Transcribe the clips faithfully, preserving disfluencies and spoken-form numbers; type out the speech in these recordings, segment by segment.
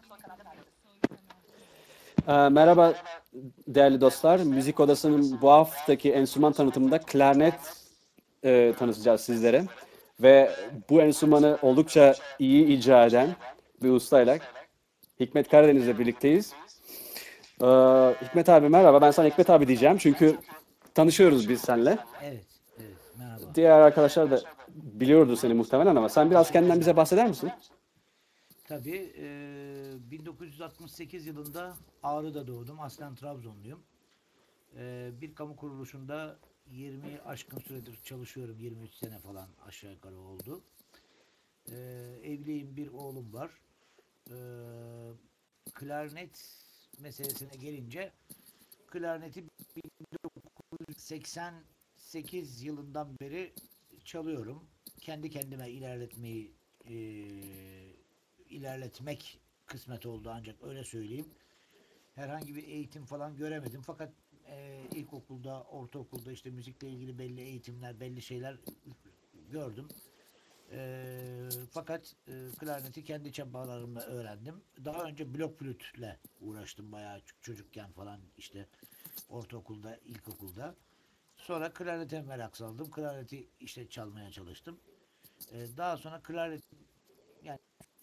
Ee, merhaba değerli dostlar. Müzik Odası'nın bu haftaki enstrüman tanıtımında klarnet e, tanıtacağız sizlere. Ve bu enstrümanı oldukça iyi icra eden bir ustayla Hikmet Karadeniz'le birlikteyiz. Ee, Hikmet abi merhaba. Ben sana Hikmet abi diyeceğim çünkü tanışıyoruz biz seninle. Evet, evet. Merhaba. Diğer arkadaşlar da biliyordur seni muhtemelen ama sen biraz Teşekkür kendinden bize ederim. bahseder misin? Tabii eee, bin dokuz yüz altmış sekiz yılında Ağrı'da doğdum. Aslen Trabzonluyum. Eee, bir kamu kuruluşunda yirmi aşkın süredir çalışıyorum. yirmi üç sene falan aşağı yukarı oldu. Eee, evliyim, bir oğlum var. Eee, Klarnet meselesine gelince klarneti seksen sekiz yılından beri çalıyorum. Kendi kendime ilerletmeyi eee, ilerletmek kısmet oldu ancak öyle söyleyeyim. Herhangi bir eğitim falan göremedim. Fakat eee, ilkokulda, ortaokulda işte müzikle ilgili belli eğitimler, belli şeyler gördüm. Eee, fakat eee, klarneti kendi çabalarımla öğrendim. Daha önce blok flütle uğraştım bayağı çocukken falan işte ortaokulda, ilkokulda. Sonra klarnete merak saldım. Klarneti işte çalmaya çalıştım. Ee, daha sonra klarnet yani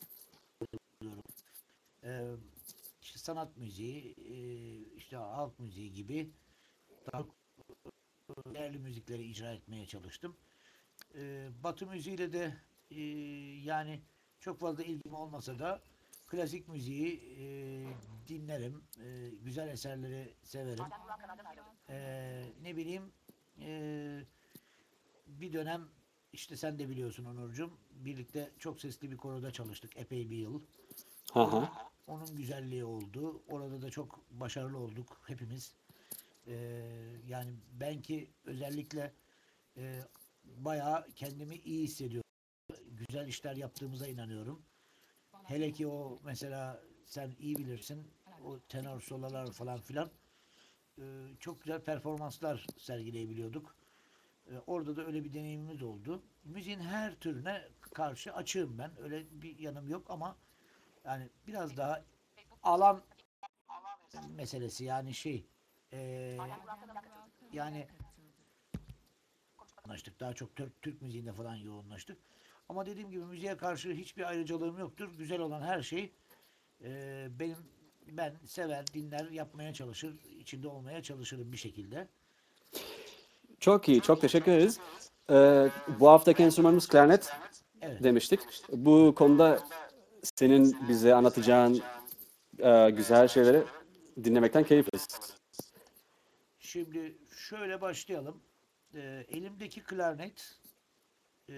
e, işte sanat müziği, e, işte halk müziği gibi daha değerli müzikleri icra etmeye çalıştım. Ee, Batı müziğiyle de e, yani çok fazla ilgim olmasa da klasik müziği e, dinlerim. E, güzel eserleri severim. E, ne bileyim e, bir dönem işte sen de biliyorsun Onurcuğum. Birlikte çok sesli bir koroda çalıştık epey bir yıl. Hı hı. Onun onun güzelliği oldu. Orada da çok başarılı olduk hepimiz. Ee, Yani ben ki özellikle e, bayağı kendimi iyi hissediyorum. Güzel işler yaptığımıza inanıyorum. Hele ki o mesela sen iyi bilirsin o tenor sololar falan filan e, çok güzel performanslar sergileyebiliyorduk. E, orada da öyle bir deneyimimiz oldu. Müziğin her türüne karşı açığım ben. Öyle bir yanım yok ama yani biraz daha alan meselesi yani şey e, yani yoğunlaştık. Daha çok Türk, Türk müziğinde falan yoğunlaştık. Ama dediğim gibi müziğe karşı hiçbir ayrıcalığım yoktur. Güzel olan her şey e, benim ben sever, dinler, yapmaya çalışır, içinde olmaya çalışırım bir şekilde. Çok iyi, çok teşekkür ederiz. Ee, bu haftaki enstrümanımız klarnet Evet. demiştik. Bu konuda senin bize anlatacağın e, güzel şeyleri dinlemekten keyifliyiz. Şimdi şöyle başlayalım. E, elimdeki klarnet e,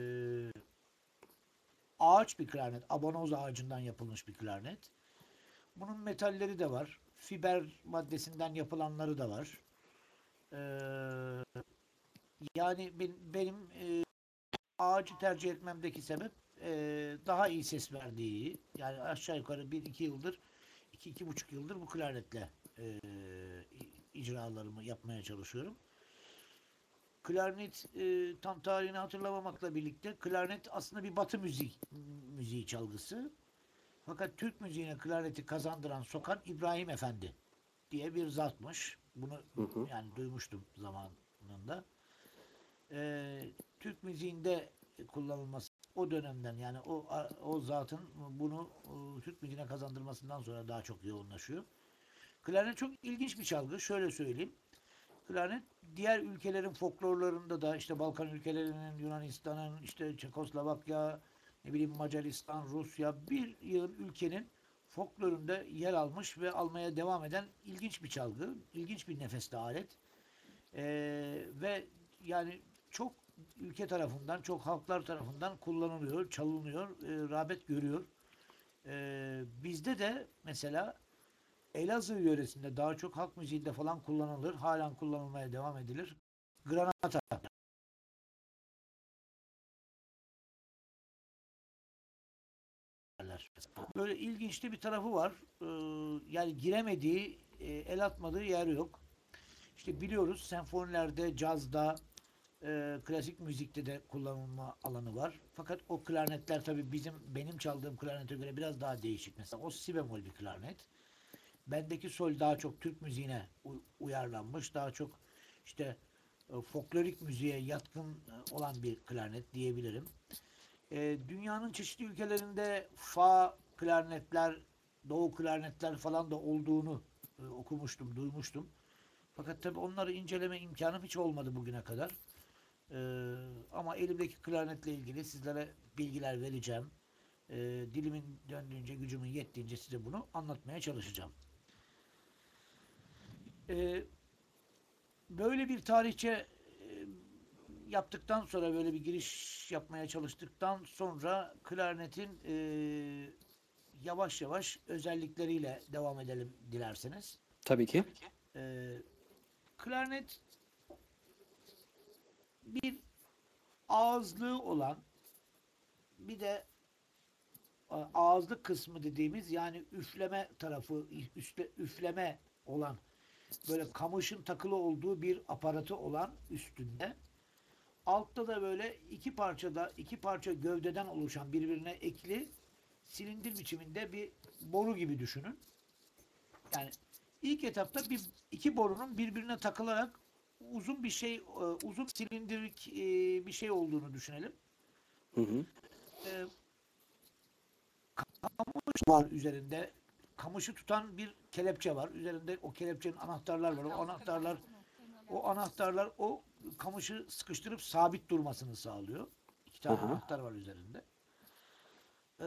ağaç bir klarnet. Abanoz ağacından yapılmış bir klarnet. Bunun metalleri de var. Fiber maddesinden yapılanları da var. Ee, Yani ben, benim e, ağacı tercih etmemdeki sebep e, daha iyi ses verdiği. Yani aşağı yukarı bir iki yıldır, iki iki buçuk yıldır bu klarnetle e, icralarımı yapmaya çalışıyorum. Klarnet e, tam tarihini hatırlamamakla birlikte klarnet aslında bir batı müzik müziği çalgısı. Fakat Türk müziğine klarneti kazandıran, sokan İbrahim Efendi diye bir zatmış. Bunu Hı hı. yani duymuştum zamanında. Ee, Türk müziğinde kullanılması o dönemden yani o o zatın bunu e, Türk müziğine kazandırmasından sonra daha çok yoğunlaşıyor. Klarnet çok ilginç bir çalgı. Şöyle söyleyeyim. Klarnet diğer ülkelerin folklorlarında da işte Balkan ülkelerinin, Yunanistan'ın, işte Çekoslovakya, ne bileyim Macaristan, Rusya bir yığın ülkenin folklorunda yer almış ve almaya devam eden ilginç bir çalgı, ilginç bir nefesli alet. Ee, ve yani çok ülke tarafından, çok halklar tarafından kullanılıyor, çalınıyor, e, rağbet görüyor. Ee, bizde de mesela Elazığ yöresinde daha çok halk müziğinde falan kullanılır. Halen kullanılmaya devam edilir. Granata derler. Böyle ilginç de bir tarafı var. Ee, yani giremediği, e, el atmadığı yer yok. İşte biliyoruz senfonilerde, cazda, e, klasik müzikte de kullanılma alanı var. Fakat o klarnetler tabii bizim benim çaldığım klarnete göre biraz daha değişik. Mesela o si bemol bir klarnet. Bendeki sol daha çok Türk müziğine uyarlanmış. Daha çok işte e, folklorik müziğe yatkın e, olan bir klarnet diyebilirim. E, dünyanın çeşitli ülkelerinde fa klarnetler, doğu klarnetler falan da olduğunu e, okumuştum, duymuştum. Fakat tabii onları inceleme imkanım hiç olmadı bugüne kadar. Ee, ama elimdeki klarnetle ilgili sizlere bilgiler vereceğim. Ee, dilimin döndüğünce, gücümün yettiğince size bunu anlatmaya çalışacağım. Ee, böyle bir tarihçe e, yaptıktan sonra, böyle bir giriş yapmaya çalıştıktan sonra klarnetin e, yavaş yavaş özellikleriyle devam edelim dilerseniz. Tabii ki. Ee, klarnet bir ağızlığı olan, bir de ağızlık kısmı dediğimiz, yani üfleme tarafı, üstte üfleme olan, böyle kamışın takılı olduğu bir aparatı olan üstünde. Altta da böyle iki parçada iki parça gövdeden oluşan, birbirine ekli silindir biçiminde bir boru gibi düşünün. Yani ilk etapta bir iki borunun birbirine takılarak uzun bir şey, uzun silindirik bir şey olduğunu düşünelim. Hı hı. Ee, kamış var üzerinde. Kamışı tutan bir kelepçe var. Üzerinde o kelepçenin anahtarlar var. O anahtarlar o anahtarlar o kamışı sıkıştırıp sabit durmasını sağlıyor. İki tane Aha. anahtar var üzerinde. Ee,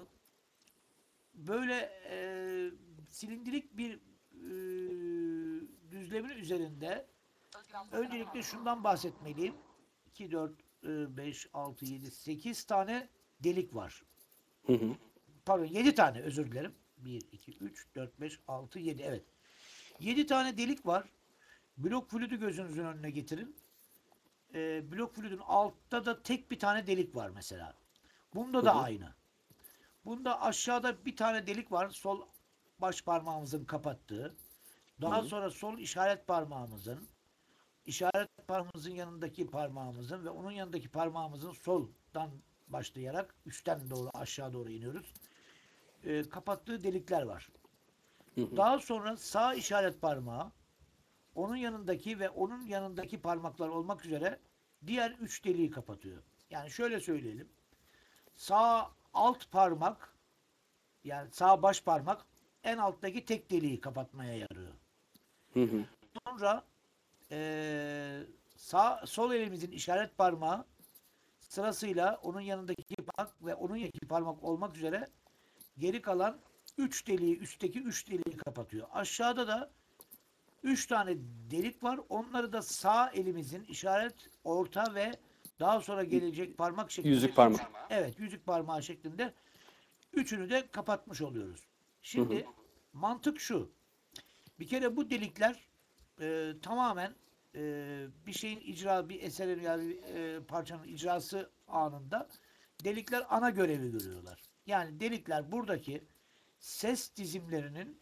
böyle e, silindirik bir e, düzlemin üzerinde öncelikle şundan bahsetmeliyim. iki, dört, beş, altı, yedi, sekiz tane delik var. Hı hı. Pardon, yedi tane, özür dilerim. bir, iki, üç, dört, beş, altı, yedi, evet. yedi tane delik var. Blok flütü gözünüzün önüne getirin. Ee, blok flütün altta da tek bir tane delik var mesela. Bunda Hı da hı. aynı. Bunda aşağıda bir tane delik var. Sol baş parmağımızın kapattığı. Hı Daha hı. sonra sol işaret parmağımızın, işaret parmağımızın yanındaki parmağımızın ve onun yanındaki parmağımızın soldan başlayarak üstten doğru aşağı doğru iniyoruz. Ee, kapattığı delikler var. Hı hı. Daha sonra sağ işaret parmağı, onun yanındaki ve onun yanındaki parmaklar olmak üzere diğer üç deliği kapatıyor. Yani şöyle söyleyelim. Sağ alt parmak, yani sağ baş parmak en alttaki tek deliği kapatmaya yarıyor. Hı hı. Sonra ee, sağ sol elimizin işaret parmağı sırasıyla onun yanındaki parmak ve onun yanındaki parmak olmak üzere geri kalan üç deliği, üstteki üç deliği kapatıyor. Aşağıda da üç tane delik var. Onları da sağ elimizin işaret, orta ve daha sonra gelecek parmak şeklinde Yüzük üç, parmağı. evet, yüzük parmağı şeklinde üçünü de kapatmış oluyoruz. Hı hı. Şimdi mantık şu. Bir kere bu delikler e, tamamen e, bir şeyin icra, bir eserin yani bir, e, parçanın icrası anında delikler ana görevi görüyorlar. Yani delikler buradaki ses dizimlerinin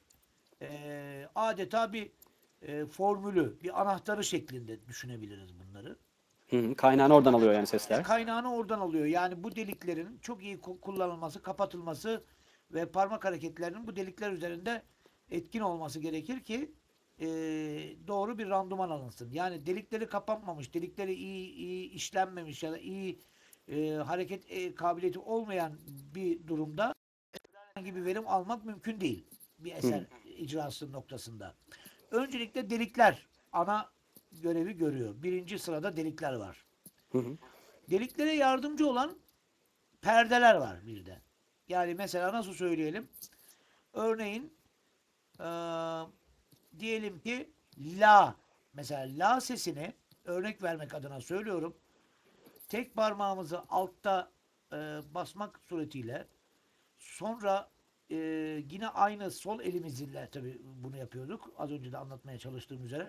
e, adeta bir e, formülü, bir anahtarı şeklinde düşünebiliriz bunları. Hı hı. Kaynağını oradan alıyor yani E, sesler. kaynağını oradan alıyor. Yani bu deliklerin çok iyi kullanılması, kapatılması ve parmak hareketlerinin bu delikler üzerinde etkin olması gerekir ki e, doğru bir randıman alınsın. Yani delikleri kapanmamış, delikleri iyi, iyi işlenmemiş ya da iyi e, hareket e, kabiliyeti olmayan bir durumda herhangi bir verim almak mümkün değil bir Hı hı. eser icrası noktasında. Öncelikle delikler ana görevi görüyor. Birinci sırada delikler var. Hı hı. Deliklere yardımcı olan perdeler var bir de. Yani mesela nasıl söyleyelim? Örneğin eee, diyelim ki la, mesela la sesini örnek vermek adına söylüyorum. Tek parmağımızı altta eee, basmak suretiyle, sonra eee, yine aynı sol elimizle tabii bunu yapıyorduk. Az önce de anlatmaya çalıştığım üzere.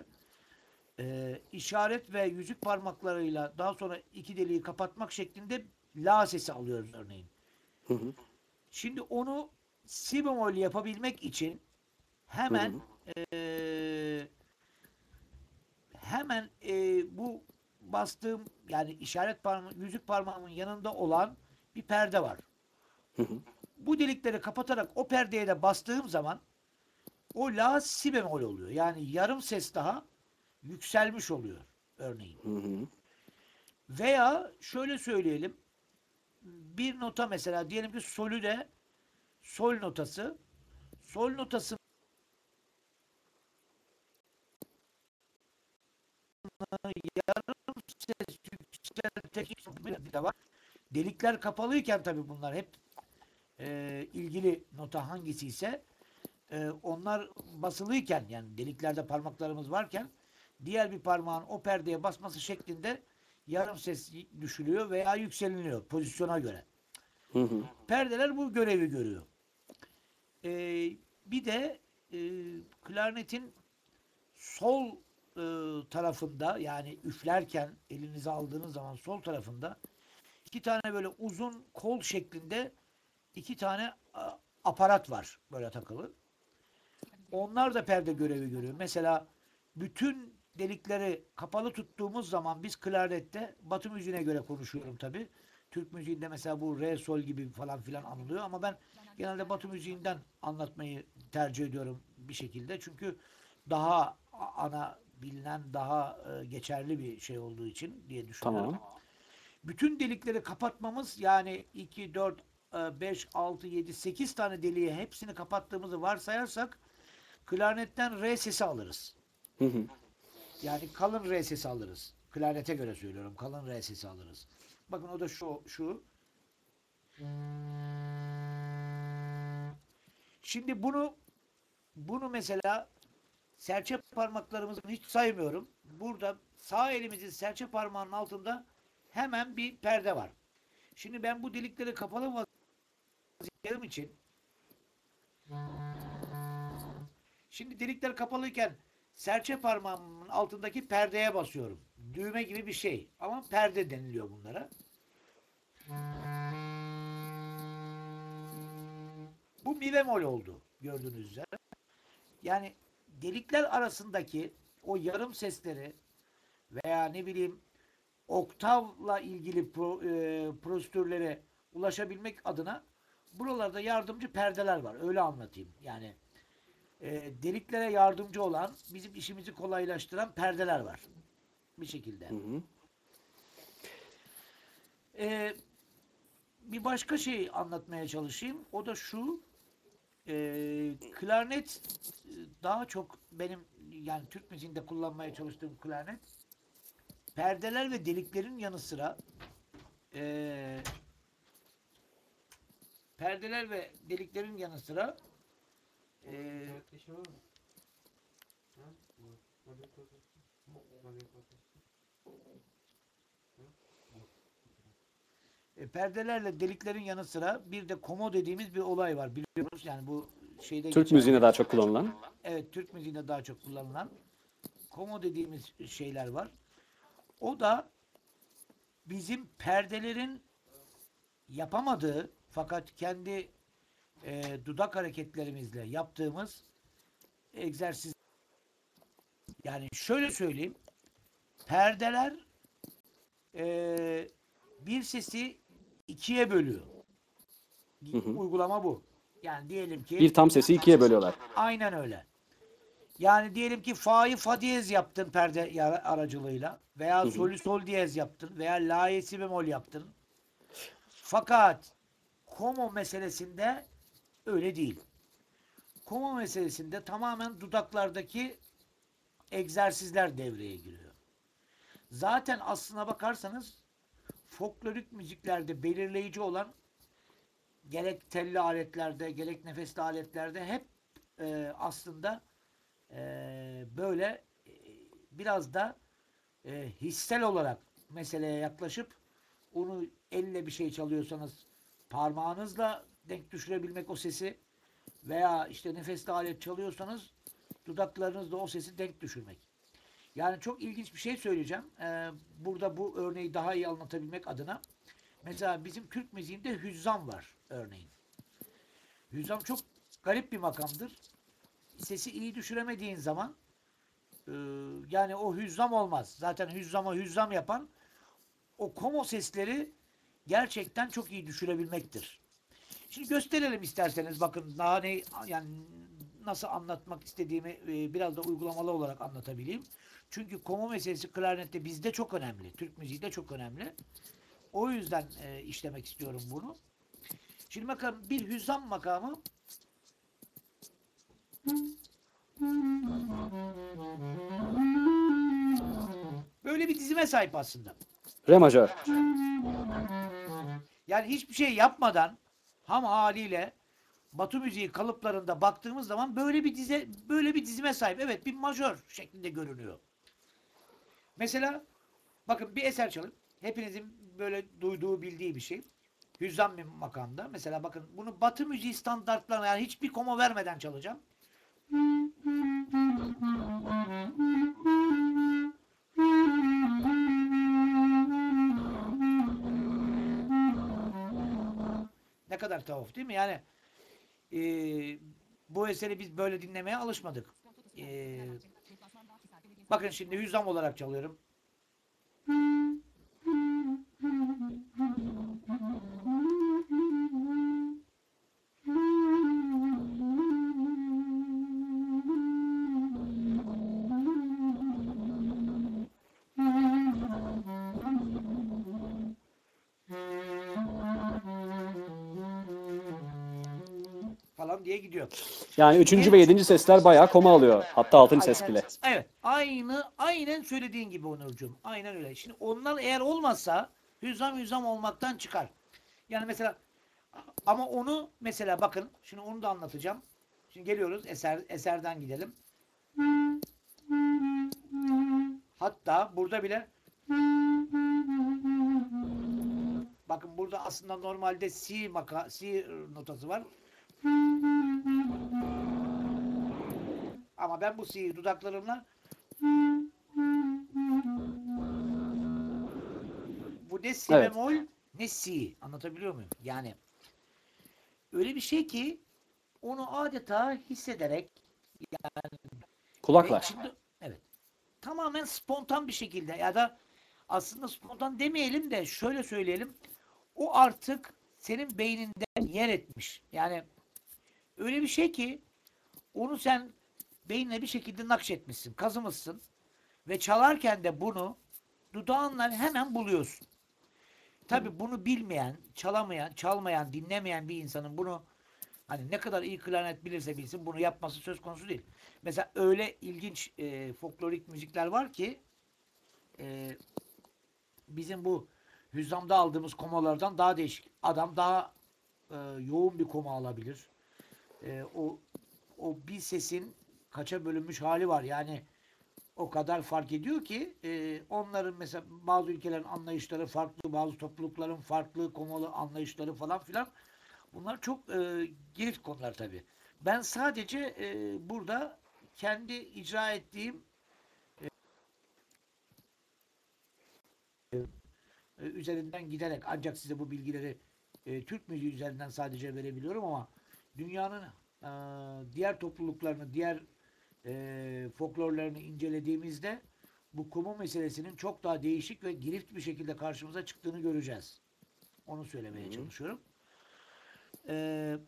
Eee, işaret ve yüzük parmaklarıyla daha sonra iki deliği kapatmak şeklinde la sesi alıyoruz örneğin. Hı hı. Şimdi onu si bemol yapabilmek için Hı hemen hı. eee, hemen eee, bu bastığım yani işaret parmağı, yüzük parmağımın yanında olan bir perde var. Hı hı. Bu delikleri kapatarak o perdeye de bastığım zaman o la si bemol oluyor. Yani yarım ses daha yükselmiş oluyor örneğin. Hı hı. Veya şöyle söyleyelim. Bir nota mesela diyelim ki solü de sol notası. Sol notasını yarım ses yükseltecek bir de var. Delikler kapalıyken tabii bunlar hep e, ilgili nota hangisi ise e, onlar basılıyken yani deliklerde parmaklarımız varken diğer bir parmağın o perdeye basması şeklinde yarım ses düşülüyor veya yükseliniyor pozisyona göre. Hı hı. Perdeler bu görevi görüyor. E, bir de e, klarnetin sol e, tarafında yani üflerken elinize aldığınız zaman sol tarafında iki tane böyle uzun kol şeklinde iki tane a, aparat var böyle takılı. Onlar da perde görevi görüyor. Mesela bütün delikleri kapalı tuttuğumuz zaman biz klarnette Batı müziğine göre konuşuyorum tabi. Türk müziğinde mesela bu re sol gibi falan filan anılıyor ama ben genelde Batı müziğinden anlatmayı tercih ediyorum bir şekilde. Çünkü daha ana bilinen daha e, geçerli bir şey olduğu için diye düşünüyorum. Tamam. Bütün delikleri kapatmamız yani iki, dört, beş, altı, yedi, sekiz tane deliği hepsini kapattığımızı varsayarsak klarnetten re sesi alırız. Hı hı. Yani kalın re sesi alırız. Klarnete göre söylüyorum. Kalın re sesi alırız. Bakın o da şu. şu. Şimdi bunu bunu mesela serçe parmaklarımızı hiç saymıyorum. Burada sağ elimizin serçe parmağının altında hemen bir perde var. Şimdi ben bu delikleri kapalı vaziyetlerim için şimdi delikler kapalıyken serçe parmağımın altındaki perdeye basıyorum. Düğme gibi bir şey. Ama perde deniliyor bunlara. Bu mi bemol oldu gördüğünüz üzere. Yani delikler arasındaki o yarım sesleri veya ne bileyim oktavla ilgili pro, e, prosedürlere ulaşabilmek adına buralarda yardımcı perdeler var. Öyle anlatayım. Yani e, deliklere yardımcı olan, bizim işimizi kolaylaştıran perdeler var. Bir şekilde. Hı hı. E, bir başka şey anlatmaya çalışayım. O da şu. E, klarnet e, daha çok benim yani Türk müziğinde kullanmaya çalıştığım klarnet perdeler ve deliklerin yanı sıra e, perdeler ve deliklerin yanı sıra e, E, perdelerle deliklerin yanı sıra bir de komo dediğimiz bir olay var biliyoruz. Yani bu şeyde Türk geçerli. müziğine daha çok kullanılan. Evet, Türk müziğinde daha çok kullanılan komo dediğimiz şeyler var. O da bizim perdelerin yapamadığı fakat kendi e, dudak hareketlerimizle yaptığımız egzersiz. Yani şöyle söyleyeyim. Perdeler e, bir sesi ikiye bölüyor. Hı hı. Uygulama bu. Yani diyelim ki Bir tam sesi ikiye bölüyorlar. aynen öyle. Yani diyelim ki fa'yı fa diyez yaptın perde aracılığıyla veya Hı hı. solü sol diyez yaptın veya la'yı si bemol yaptın. Fakat komo meselesinde öyle değil. Komo meselesinde tamamen dudaklardaki egzersizler devreye giriyor. Zaten aslına bakarsanız folklorik müziklerde belirleyici olan gerek telli aletlerde gerek nefesli aletlerde hep e, aslında e, böyle e, biraz da e, hissel olarak meseleye yaklaşıp onu elle bir şey çalıyorsanız parmağınızla denk düşürebilmek o sesi veya işte nefesli alet çalıyorsanız dudaklarınızla o sesi denk düşürmek. Yani çok ilginç bir şey söyleyeceğim. Ee, burada bu örneği daha iyi anlatabilmek adına. Mesela bizim Türk müziğinde hüzzam var örneğin. Hüzzam çok garip bir makamdır. Sesi iyi düşüremediğin zaman Ee, yani o hüzzam olmaz. Zaten hüzzama hüzzam yapan o komo sesleri gerçekten çok iyi düşürebilmektir. Şimdi gösterelim isterseniz. Bakın daha ne yani nasıl anlatmak istediğimi e, biraz da uygulamalı olarak anlatabileyim. Çünkü komo meselesi klarnette bizde çok önemli. Türk müziğinde çok önemli. O yüzden e, işlemek istiyorum bunu. Şimdi bakalım bir hüzzam makamı böyle bir dizime sahip aslında. Re majör. Yani hiçbir şey yapmadan ham haliyle Batı müziği kalıplarında baktığımız zaman böyle bir dize böyle bir dizime sahip. Evet, bir majör şeklinde görünüyor. Mesela bakın bir eser çalın. Hepinizin böyle duyduğu, bildiği bir şey. Hüzzam bir makamda. Mesela bakın bunu Batı müziği standartlarına yani hiçbir koma vermeden çalacağım. Ne kadar tuhaf değil mi? Yani e, bu eseri biz böyle dinlemeye alışmadık. E, bakın şimdi hüzzam olarak çalıyorum. Falan diye gidiyor. Yani üçüncü ve yedinci sesler bayağı koma alıyor. Hatta altıncı ses Aynen, bile. evet. Aynı aynen söylediğin gibi Onurcuğum. Aynen öyle. Şimdi onlar eğer olmazsa hüzzam hüzzam olmaktan çıkar. Yani mesela ama onu mesela bakın şimdi onu da anlatacağım. Şimdi geliyoruz eser eserden gidelim. Hatta burada bile bakın burada aslında normalde C maka C notası var. Ama ben bu C'yi dudaklarımla bu ne si Evet. bemol ne si. Anlatabiliyor muyum? Yani öyle bir şey ki onu adeta hissederek ve Kulakla. içinde evet tamamen spontan bir şekilde ya da aslında spontan demeyelim de şöyle söyleyelim. O artık senin beyninde yer etmiş. Yani öyle bir şey ki onu sen beynine bir şekilde nakşetmişsin, kazımışsın ve çalarken de bunu dudağınla hemen buluyorsun. Tabii bunu bilmeyen, çalamayan, çalmayan, dinlemeyen bir insanın bunu hani ne kadar iyi klarnet bilirse bilsin bunu yapması söz konusu değil. Mesela öyle ilginç e, folklorik müzikler var ki e, bizim bu hüzzamda aldığımız komalardan daha değişik. Adam daha e, yoğun bir koma alabilir. E, o o bir sesin kaça bölünmüş hali var. Yani o kadar fark ediyor ki e, onların mesela bazı ülkelerin anlayışları farklı, bazı toplulukların farklı komalı anlayışları falan filan. Bunlar çok e, girift konular tabii. Ben sadece e, burada kendi icra ettiğim e, üzerinden giderek ancak size bu bilgileri e, Türk müziği üzerinden sadece verebiliyorum ama dünyanın e, diğer topluluklarını, diğer e, folklorlarını incelediğimizde bu kumu meselesinin çok daha değişik ve girift bir şekilde karşımıza çıktığını göreceğiz. Onu söylemeye Hı. çalışıyorum. E,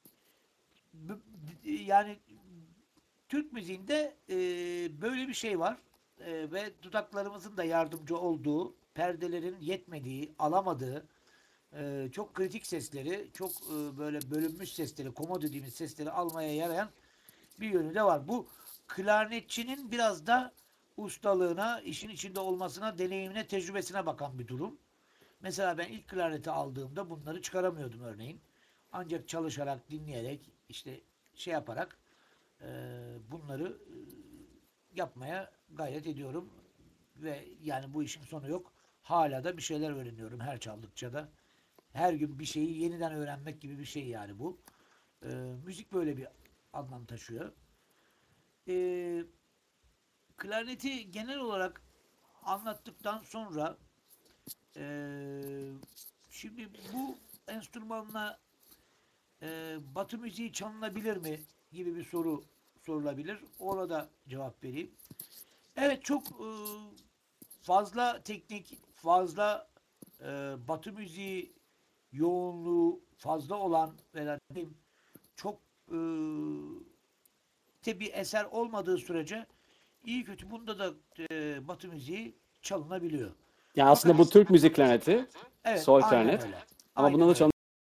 yani Türk müziğinde e, böyle bir şey var e, ve dudaklarımızın da yardımcı olduğu, perdelerin yetmediği, alamadığı, e, çok kritik sesleri, çok e, böyle bölünmüş sesleri, komo dediğimiz sesleri almaya yarayan bir yönü de var. Bu klarnetçinin biraz da ustalığına, işin içinde olmasına, deneyimine, tecrübesine bakan bir durum. Mesela ben ilk klarneti aldığımda bunları çıkaramıyordum örneğin. Ancak çalışarak, dinleyerek, işte şey yaparak e, bunları e, yapmaya gayret ediyorum. Ve yani bu işin sonu yok. Hala da bir şeyler öğreniyorum her çaldıkça da. Her gün bir şeyi yeniden öğrenmek gibi bir şey yani bu. E, müzik böyle bir anlam taşıyor. E, klarneti genel olarak anlattıktan sonra e, şimdi bu enstrümanla e, Batı müziği çalınabilir mi gibi bir soru sorulabilir. Ona da cevap vereyim. Evet, çok e, fazla teknik, fazla e, Batı müziği yoğunluğu fazla olan ve de diyeyim, çok e, bir eser olmadığı sürece iyi kötü bunda da e, Batı müziği çalınabiliyor. Yani Fakat aslında bu Türk müzik klarneti, evet, sol aynen klarnet. öyle. Ama bunda Aynen da öyle. çalın.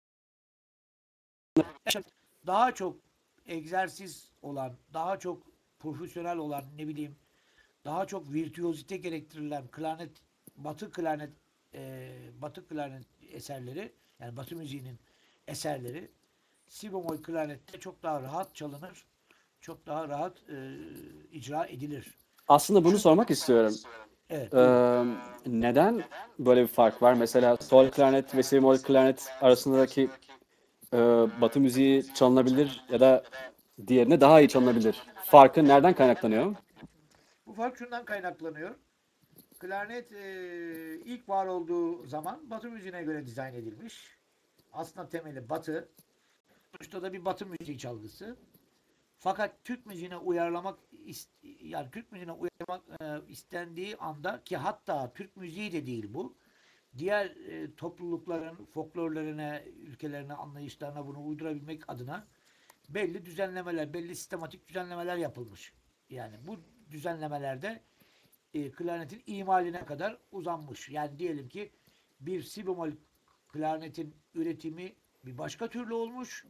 Daha çok egzersiz olan, daha çok profesyonel olan, ne bileyim, daha çok virtüözite gerektirilen klarnet, Batı klarnet, e, Batı klarnet eserleri, yani Batı müziğinin eserleri, si bemol klarnette çok daha rahat çalınır, çok daha rahat e, icra edilir. Aslında bunu Çünkü sormak istiyorum. evet, buyurun. Ee, Neden böyle bir fark var? Mesela sol klarnet ve si bemol klarnet arasındaki e, Batı müziği çalınabilir ya da diğerine daha iyi çalınabilir. Farkı nereden kaynaklanıyor? Bu fark şundan kaynaklanıyor. Klarnet e, ilk var olduğu zaman Batı müziğine göre dizayn edilmiş. Aslında temeli Batı. Sonuçta da bir Batı müziği çalgısı. Fakat Türk müziğine uyarlamak yani Türk müziğine uyarlamak e, istendiği anda, ki hatta Türk müziği de değil bu. Diğer e, toplulukların folklorlarına, ülkelerine, anlayışlarına bunu uydurabilmek adına belli düzenlemeler, belli sistematik düzenlemeler yapılmış. Yani bu düzenlemelerde e, klarnetin imaline kadar uzanmış. Yani diyelim ki bir si bemol klarnetin üretimi bir başka türlü olmuş.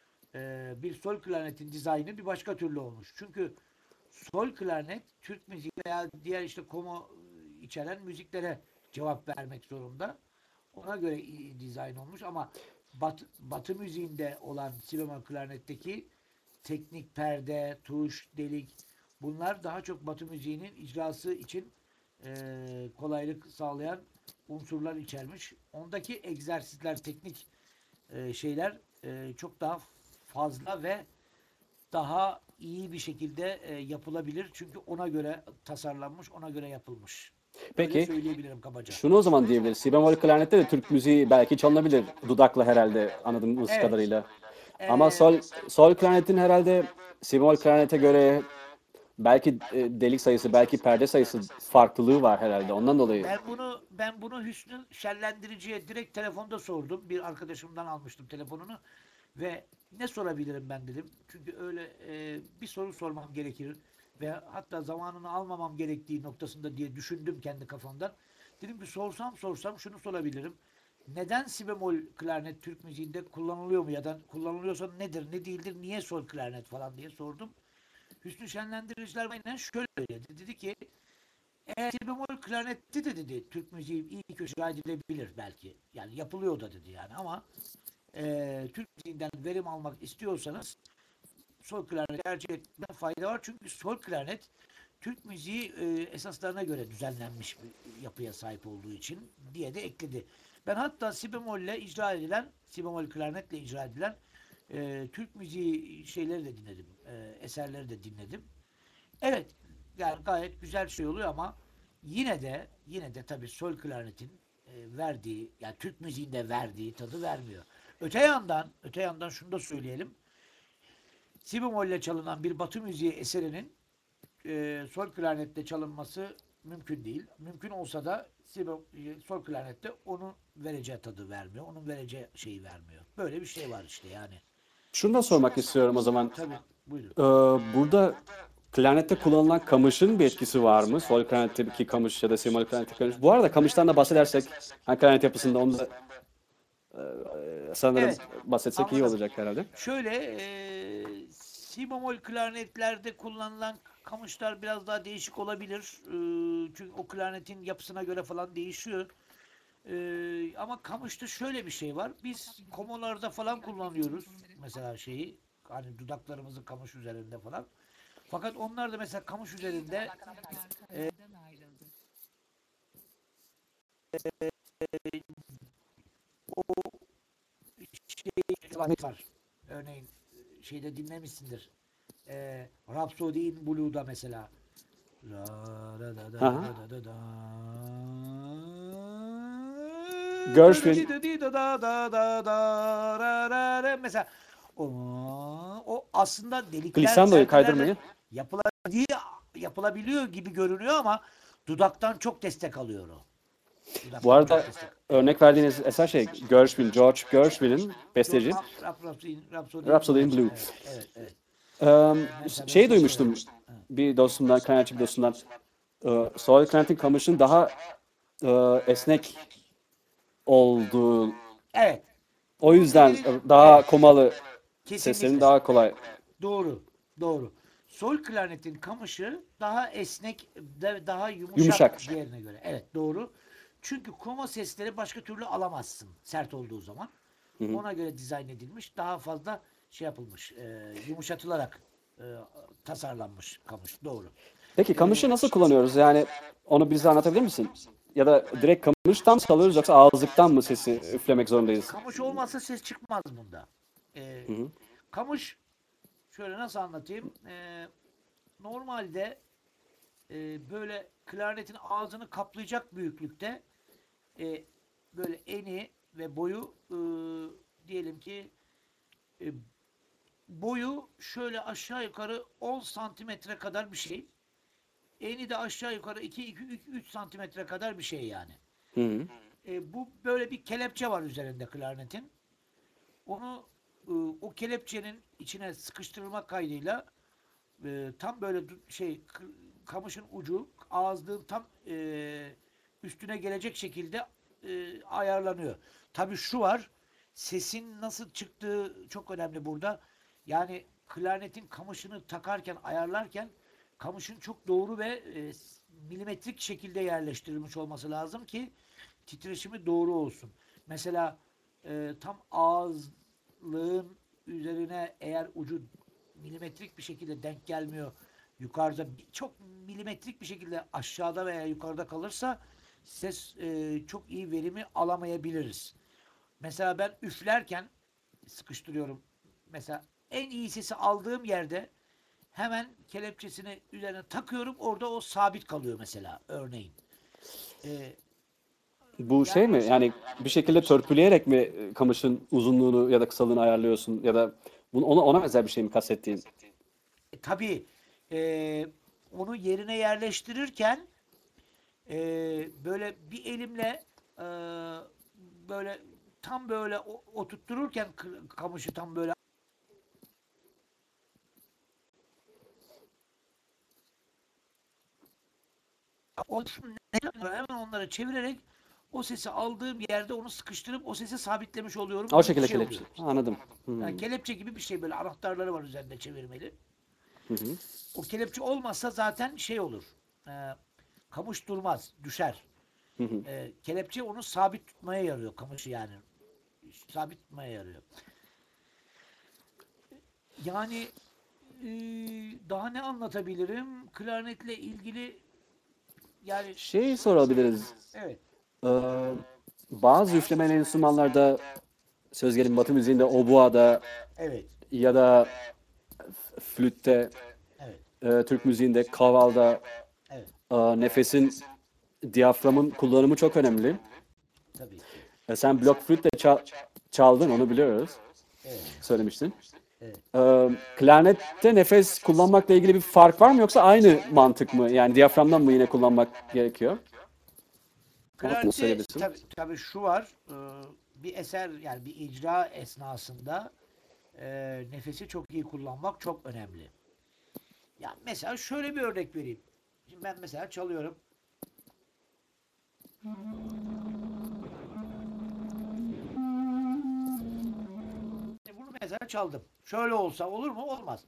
E, bir sol klarnetin dizaynı bir başka türlü olmuş. Çünkü sol klarnet Türk müziği veya diğer işte komo içeren müziklere cevap vermek zorunda. Ona göre dizayn olmuş ama Bat, Batı müziğinde olan si bemol klarnetteki teknik perde, tuş, delik, bunlar daha çok Batı müziğinin icrası için e, kolaylık sağlayan unsurlar içermiş. Ondaki egzersizler, teknik e, şeyler e, çok daha fazla ve daha iyi bir şekilde e, yapılabilir. Çünkü ona göre tasarlanmış, ona göre yapılmış. Öyle Peki söyleyebilirim kabaca. şunu o zaman diyebiliriz. Si bemol klarnette de Türk müziği belki çalınabilir dudakla herhalde anladığımız Evet. kadarıyla. Ama E, sol sol klarnetin herhalde si bemol klarnete göre belki e, delik sayısı, belki perde sayısı farklılığı var herhalde. Ondan dolayı. Ben bunu ben bunu Hüsnü Şenlendirici'ye direkt telefonda sordum. Bir arkadaşımdan almıştım telefonunu ve ne sorabilirim ben dedim. Çünkü öyle e, bir soru sormam gerekir ve hatta zamanını almamam gerektiği noktasında diye düşündüm kendi kafamdan. Dedim ki sorsam sorsam şunu sorabilirim. Neden si bemol klarnet Türk müziğinde kullanılıyor mu ya da kullanılıyorsa nedir, ne değildir, niye sol klarnet falan diye sordum. Hüsnü Şenlendiriciler bana şöyle dedi. Dedi ki eğer si bemol klarnetti de dedi Türk müziği iyi icra edilebilir belki. Yani yapılıyor da dedi yani ama e, Türk müziğinden verim almak istiyorsanız sol klarnet tercih etmekte fayda var. Çünkü sol klarnet Türk müziği e, esaslarına göre düzenlenmiş bir yapıya sahip olduğu için diye de ekledi. Ben hatta si bemolle icra edilen, si bemol klarnetle icra edilen e, Türk müziği şeyleri de dinledim. E, eserleri de dinledim. Evet, yani gayet güzel şey oluyor ama yine de yine de tabii sol klarnetin e, verdiği, yani Türk müziğinde verdiği tadı vermiyor. Öte yandan, öte yandan şunu da söyleyelim. Si bemolle çalınan bir Batı müziği eserinin e, sol klarnette çalınması mümkün değil. Mümkün olsa da si bemol, sol klarnette onun vereceği tadı vermiyor. Onun vereceği şeyi vermiyor. Böyle bir şey var işte yani. Şunu da sormak istiyorum o zaman. Tabii, buyurun. Ee, Burada klarnette kullanılan kamışın bir etkisi var mı? Sol klarnetteki kamış ya da si bemol klarnetteki kamış. Bu arada kamıştan da bahsedersek, hani klarnet yapısında onu da e, sanırım Evet, bahsetsek iyi anladım. olacak herhalde. Şöyle, e, si bemol klarnetlerde kullanılan kamışlar biraz daha değişik olabilir. E, çünkü o klarnetin yapısına göre falan değişiyor. E, ama kamışta şöyle bir şey var. Biz komolarda falan kullanıyoruz. Mesela şeyi, hani dudaklarımızı kamış üzerinde falan. Fakat onlar da mesela kamış üzerinde şey var. Örneğin şeyde dinlemişsindir. E, Rhapsody in Blue'da mesela. La da da da Aha. da da da da. Gershwin, Da da da da da ra ra ra. Mesela o, o aslında delikler, glissandoyu sertlerle kaydırmayı. yapılabildiği yapılabiliyor gibi görünüyor ama dudaktan çok destek alıyor o. Bu Dudaktan arada çok destek. örnek verdiğiniz eser şey Gershwin, George Gershwin'in George besteci Rhapsody, Rhapsody in Rhapsody Blue. in Blue. Evet, evet, evet. Ee, Mesela şey mesela duymuştum bir dostumdan, klarnetçi bir dostumdan. Ee, sol klarnetin kamışın daha e, esnek olduğu, evet. o Bunun yüzden nedeni daha evet, komalı seslerin kesinlikle. daha kolay. Doğru. Doğru. Sol klarnetin kamışı daha esnek ve daha yumuşak, Yumuşak. diğerine göre. Evet, doğru. Çünkü koma sesleri başka türlü alamazsın sert olduğu zaman. Ona göre dizayn edilmiş. Daha fazla şey yapılmış. E, yumuşatılarak e, tasarlanmış kamış. Doğru. Peki E, kamışı nasıl kullanıyoruz? Yani onu bize anlatabilir misin? Ya da direkt kamıştan mı çalıyoruz yoksa ağızlıktan mı sesi üflemek zorundayız? kamış olmazsa ses çıkmaz bunda. E, Hı hı. kamış şöyle nasıl anlatayım? E, normalde e, böyle klarnetin ağzını kaplayacak büyüklükte e, böyle eni ve boyu e, diyelim ki e, boyu şöyle aşağı yukarı on santimetre kadar bir şey. Eni de aşağı yukarı iki üç santimetre kadar bir şey yani. Hı hı. E, bu böyle bir kelepçe var üzerinde klarnetin. Onu e, o kelepçenin içine sıkıştırılmak kaydıyla e, tam böyle şey kamışın ucu ağızlığın tam e, üstüne gelecek şekilde e, ayarlanıyor. Tabii şu var, sesin nasıl çıktığı çok önemli burada. Yani klarnetin kamışını takarken, ayarlarken kamışın çok doğru ve e, milimetrik şekilde yerleştirilmiş olması lazım ki titreşimi doğru olsun. Mesela e, tam ağızlığın üzerine eğer ucu milimetrik bir şekilde denk gelmiyor, yukarıda çok milimetrik bir şekilde aşağıda veya yukarıda kalırsa ses e, çok iyi verimi alamayabiliriz. Mesela ben üflerken sıkıştırıyorum. Mesela en iyi sesi aldığım yerde hemen kelepçesini üzerine takıyorum. Orada o sabit kalıyor mesela örneğin. Ee, Bu şey yani mi? Yani bir şekilde törpüleyerek mi e, kamışın uzunluğunu ya da kısalığını ayarlıyorsun ya da bunu ona ona benzer bir şey mi kastettiğin? e, tabii e, onu yerine yerleştirirken e, böyle bir elimle e, böyle tam böyle o- oturttururken kı- kamışı tam böyle o hemen onları çevirerek o sesi aldığım yerde onu sıkıştırıp o sesi sabitlemiş oluyorum O gibi bir şekilde şey oluyor. kelepçe. Ha, anladım. Yani Hmm. kelepçe gibi bir şey, böyle anahtarları var üzerinde çevirmeli. Hı hı. O kelepçe olmazsa zaten şey olur. E, kamış durmaz, düşer. Hı hı. E, kelepçe onu sabit tutmaya yarıyor, kamışı yani. Sabit tutmaya yarıyor. Yani e, daha ne anlatabilirim? Klarnetle ilgili yani Şey sorabiliriz. evet, Ee, bazı üflemeli enstrümanlarda söz gelimi Batı müziğinde oboada evet, ya da flütte, evet, e, Türk müziğinde kavalda evet. e, nefesin diyaframın kullanımı çok önemli. Tabii ki. E, sen blok flütle çal- çaldın, onu biliyoruz. Evet, Söylemiştin. evet. E, klarnette nefes kullanmakla ilgili bir fark var mı yoksa aynı mantık mı? Yani diyaframdan mı yine kullanmak gerekiyor? O hakkında Klarnette söyleyebilirsin. tabii, tabii şu var. e, bir eser yani bir icra esnasında e, nefesi çok iyi kullanmak çok önemli. Yani mesela şöyle bir örnek vereyim. Şimdi ben mesela çalıyorum. Bunu mesela çaldım. Şöyle olsa olur mu? Olmaz.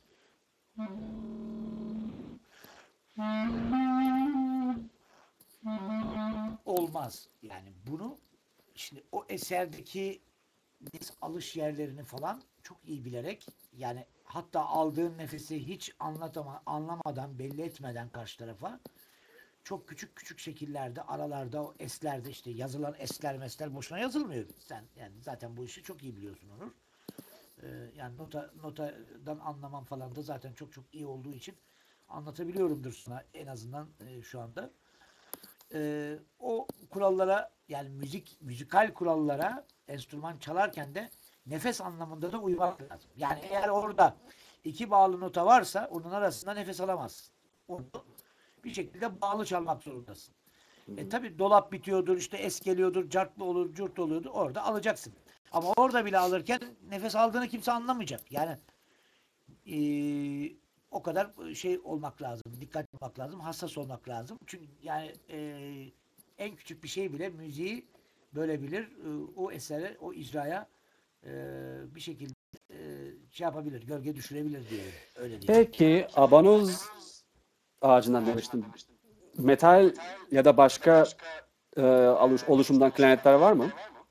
Olmaz. Yani bunu şimdi o eserdeki nefes alış yerlerini falan çok iyi bilerek, yani hatta aldığın nefesi hiç anlatama, anlamadan, belli etmeden karşı tarafa çok küçük küçük şekillerde, aralarda, o eslerde, işte yazılan esler mesler boşuna yazılmıyor. Sen yani zaten bu işi çok iyi biliyorsun Onur. Ee, yani nota notadan anlamam falan da zaten çok çok iyi olduğu için anlatabiliyorumdur sana en azından e, şu anda. Ee, o kurallara, yani müzik müzikal kurallara enstrüman çalarken de nefes anlamında da uymak lazım. Yani eğer orada iki bağlı nota varsa onun arasında nefes alamazsın. onu bir şekilde bağlı çalmak zorundasın. E tabi dolap bitiyordur, işte es geliyordur, cartlı olur, curt oluyordur. Orada alacaksın. Ama orada bile alırken nefes aldığını kimse anlamayacak. Yani e, o kadar şey olmak lazım, dikkatli olmak lazım, hassas olmak lazım. Çünkü yani e, en küçük bir şey bile müziği bölebilir. E, o esere, o icraya e, bir şekilde e, şey yapabilir, gölge düşürebilir diyelim. Öyle diyeyim. Peki abanoz ağacından demiştim. Metal ya da başka e, oluş- oluşumdan klarnetler var mı?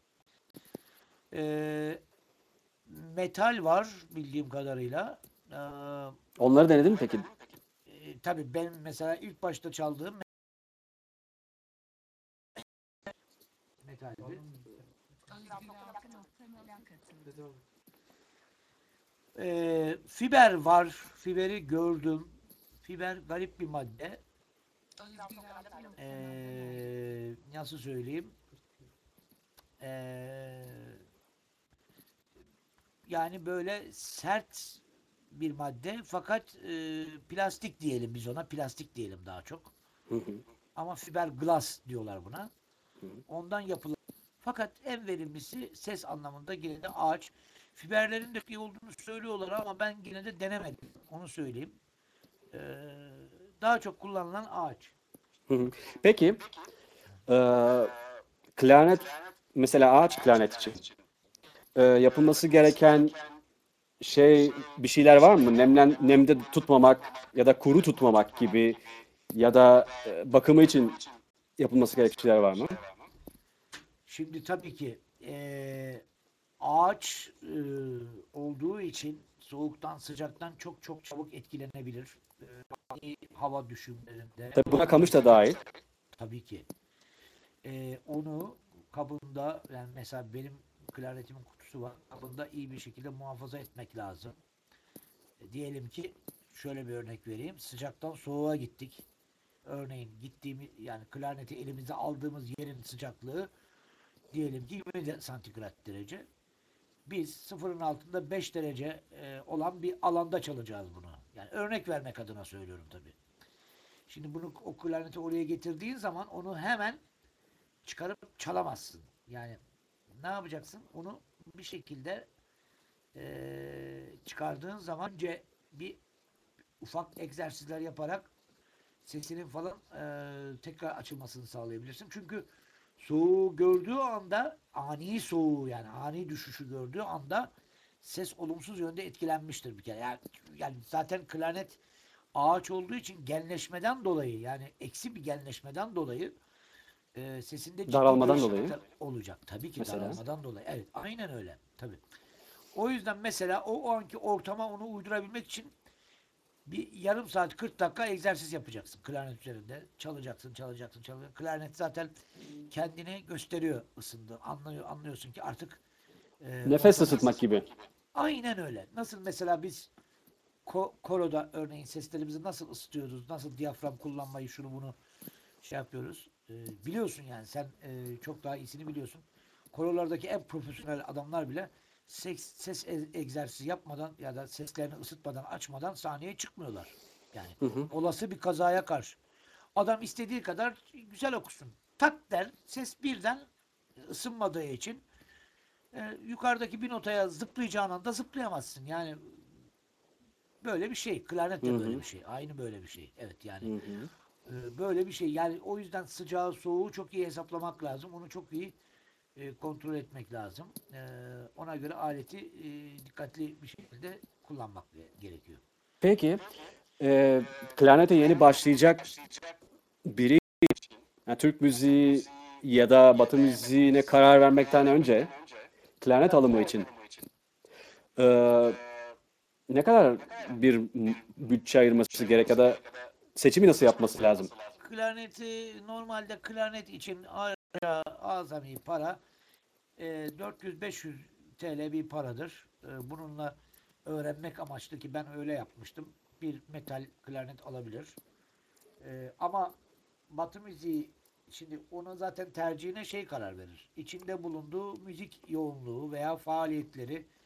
E, Metal var bildiğim kadarıyla. E, Onları denedin mi peki? e, tabii ben mesela ilk başta çaldığım metaldi. E, fiber var. Fiberi gördüm. Fiber garip bir madde. E, nasıl söyleyeyim? E, Yani böyle sert bir madde fakat e, plastik diyelim biz ona. Plastik diyelim daha çok. Hı hı. Ama fiber glass diyorlar buna. Hı. Ondan yapılan. Fakat en verimlisi ses anlamında yine de ağaç. Fiberlerin de iyi olduğunu söylüyorlar ama ben yine de denemedim. Onu söyleyeyim. Ee, Daha çok kullanılan ağaç. Hı hı. Peki e, klarnet mesela ağaç klarnet için e, yapılması gereken şey bir şeyler var mı? Nemlen, nemde tutmamak ya da kuru tutmamak gibi ya da e, bakımı için yapılması gereken şeyler var mı? Şimdi tabii ki ee, ağaç ee, olduğu için soğuktan sıcaktan çok çok çabuk etkilenebilir. Ee, hava düşümlerinde Tabii buna kamış da dahil. tabii ki. Ee, onu kabında yani mesela benim klarnetimin kutusu var. Kabında iyi bir şekilde muhafaza etmek lazım. E, diyelim ki şöyle bir örnek vereyim. Sıcaktan soğuğa gittik. Örneğin gittiğimiz yani klarneti elimize aldığımız yerin sıcaklığı diyelim ki yirmi santigrat derece. Biz sıfırın altında beş derece e, olan bir alanda çalacağız bunu. Yani örnek vermek adına söylüyorum tabii. Şimdi bunu o klarneti oraya getirdiğin zaman onu hemen çıkarıp çalamazsın. Yani ne yapacaksın? Onu bir şekilde eee, çıkardığın zaman önce bir ufak egzersizler yaparak sesinin falan eee, tekrar açılmasını sağlayabilirsin. Çünkü soğuğu gördüğü anda ani soğuğu yani ani düşüşü gördüğü anda ses olumsuz yönde etkilenmiştir bir kere. Yani, yani zaten klarnet ağaç olduğu için genleşmeden dolayı yani eksi bir genleşmeden dolayı e, sesinde ciddi Daralmadan dolayı değişiklikler olacak. Tabii ki mesela. daralmadan dolayı. Evet, aynen öyle. Tabii. O yüzden mesela o, o anki ortama onu uydurabilmek için bir yarım saat kırk dakika egzersiz yapacaksın klarnet üzerinde. Çalacaksın, çalacaksın, çalacaksın. Klarnet zaten kendini gösteriyor ısındı. Anlıyor, anlıyorsun ki artık e, Nefes ortamı ısıtmak gibi. aynen öyle. Nasıl mesela biz ko- koroda örneğin seslerimizi nasıl ısıtıyoruz, nasıl diyafram kullanmayı şunu bunu şey yapıyoruz. E, biliyorsun yani sen e, çok daha iyisini biliyorsun. Korolardaki en profesyonel adamlar bile ses, ses e- egzersizi yapmadan ya da seslerini ısıtmadan açmadan sahneye çıkmıyorlar. Yani Hı hı. olası bir kazaya karşı. Adam istediği kadar güzel okusun. Tak der ses birden ısınmadığı için e, yukarıdaki bir notaya zıplayacağın anda zıplayamazsın. Yani böyle bir şey. Klarnet Hı de böyle hı. bir şey. Aynı böyle bir şey. Evet yani Hı hı. e, böyle bir şey. Yani o yüzden sıcağı soğuğu çok iyi hesaplamak lazım. Onu çok iyi e, kontrol etmek lazım. E, ona göre aleti e, dikkatli bir şekilde kullanmak gerekiyor. Peki e, klarnete yeni başlayacak biri yani Türk müziği ya da Batı müziğine karar vermekten önce klarnet alımı için e, ne kadar bir m- bütçe ayırması gerek ya da seçimi nasıl yapması lazım? Klarneti normalde klarnet için azami para e, dört yüz beş yüz T L bir paradır. E, bununla öğrenmek amaçlı ki ben öyle yapmıştım. Bir metal klarnet alabilir. E, ama Batı müziği şimdi ona zaten tercihine şey karar verir. İçinde bulunduğu müzik yoğunluğu veya faaliyetleri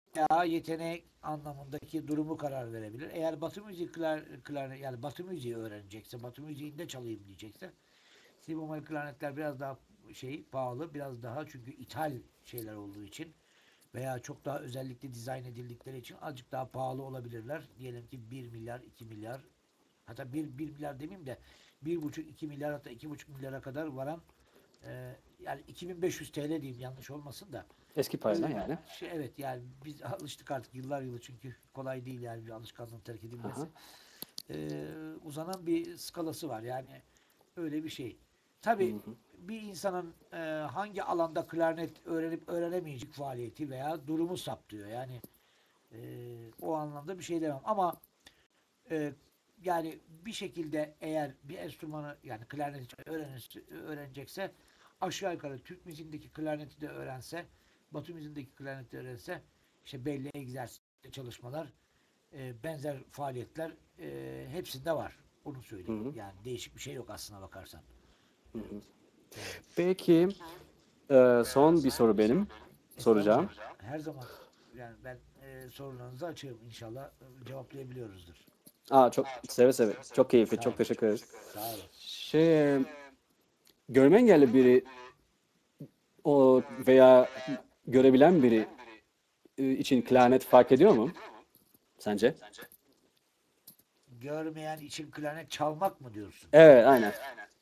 veya yetenek anlamındaki durumu karar verebilir. Eğer Batı müziği klar, klarnet yani Batı müziği öğrenecekse, Batı müziğinde çalayım diyecekse, si bemol klarnetler biraz daha şey pahalı, biraz daha çünkü ithal şeyler olduğu için veya çok daha özellikle dizayn edildikleri için azıcık daha pahalı olabilirler. Diyelim ki bir milyar, iki milyar, hatta bir bir milyar demeyeyim de bir buçuk iki milyar, hatta iki buçuk milyara kadar varan, e, yani iki bin beş yüz T L diyeyim, yanlış olmasın da. Eski parayla Öyle yani. şey, evet, yani biz alıştık artık yıllar yılı, çünkü kolay değil yani bir alışkanlığın terk Aha. edilmesi. Ee, uzanan bir skalası var yani, öyle bir şey. Hı Tabii hı. bir insanın e, hangi alanda klarnet öğrenip öğrenemeyecek faaliyeti veya durumu saptıyor. Yani e, o anlamda bir şey demem ama e, yani bir şekilde eğer bir enstrümanı, yani klarnet öğrenirse, öğrenecekse, aşağı yukarı Türk müziğindeki klarneti de öğrense, Batı müziğindeki klarneti de öğrense, işte belli egzersiz çalışmalar, e, benzer faaliyetler e, hepsinde var. Onu Hı söyleyeyim. hı. Yani değişik bir şey yok aslına bakarsan. Hı hı. Yani Peki, e, son bir soru benim soracağım. estağfurullah. Her zaman yani ben e, sorularınızı açığım. İnşallah e, cevaplayabiliyoruzdur. Aa, çok seve seve. Çok keyifli. Sağ Çok olun. teşekkür ederiz. Sağ olun. Şey, e, görme engelli biri o veya görebilen biri e, için klarnet fark ediyor mu sence? Görmeyen için klarnet çalmak mı diyorsun? Evet, aynen.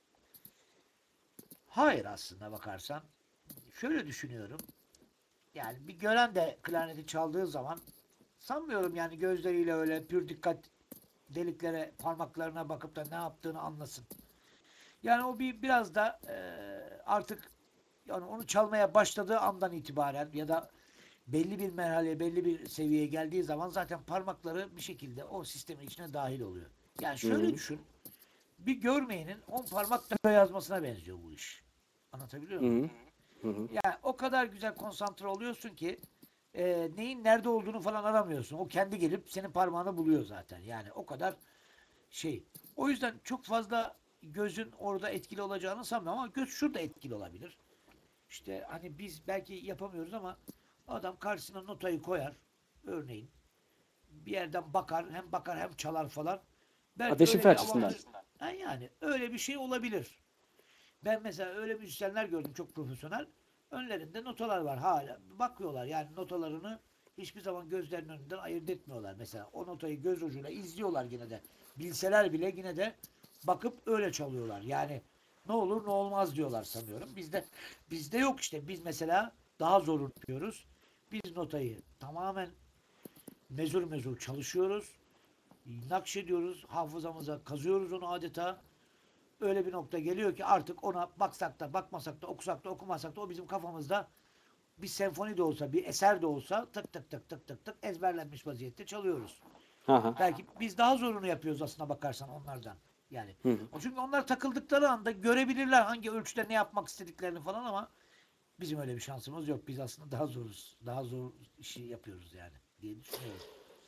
Hayır, aslında bakarsan. Şöyle düşünüyorum. Yani bir gören de klarneti çaldığı zaman sanmıyorum yani gözleriyle öyle pür dikkat deliklere, parmaklarına bakıp da ne yaptığını anlasın. Yani o bir biraz da e, artık, yani onu çalmaya başladığı andan itibaren ya da belli bir merhaleye, belli bir seviyeye geldiği zaman zaten parmakları bir şekilde o sistemin içine dahil oluyor. Yani Hı şöyle hı. düşün. Bir görmeyenin on parmak daha yazmasına benziyor bu iş. Anlatabiliyor Hı muyum? hı. Hı hı. Yani o kadar güzel konsantre oluyorsun ki e, neyin nerede olduğunu falan aramıyorsun. O kendi gelip senin parmağını buluyor zaten. Yani o kadar şey. O yüzden çok fazla gözün orada etkili olacağını sanmıyorum, ama göz şurada etkili olabilir. İşte hani biz belki yapamıyoruz ama adam karşısına notayı koyar. Örneğin bir yerden bakar, hem bakar hem çalar falan. Ha, Belki öyle deşifre bir açısından. avantaj. Ha, yani öyle bir şey olabilir. Ben mesela öyle müzisyenler gördüm, çok profesyonel. Önlerinde notalar var hala. Bakıyorlar yani, notalarını hiçbir zaman gözlerinin önünden ayırt etmiyorlar. Mesela o notayı göz ucuyla izliyorlar yine de. Bilseler bile yine de bakıp öyle çalıyorlar. Yani ne olur ne olmaz diyorlar sanıyorum. Bizde bizde yok işte. Biz mesela daha zor yapıyoruz. Biz notayı tamamen mezur mezur çalışıyoruz. Nakşediyoruz. Hafızamıza kazıyoruz onu adeta. Öyle bir nokta geliyor ki artık ona baksak da bakmasak da, okusak da okumasak da, o bizim kafamızda bir senfoni de olsa, bir eser de olsa tık tık tık tık tık tık ezberlenmiş vaziyette çalıyoruz. Ha ha. Belki biz daha zorunu yapıyoruz aslına bakarsan onlardan. Yani Hı hı. o, çünkü onlar takıldıkları anda görebilirler hangi ölçüde ne yapmak istediklerini falan, ama bizim öyle bir şansımız yok. Biz aslında daha zoruz. Daha zor işi yapıyoruz yani diye düşünüyorum.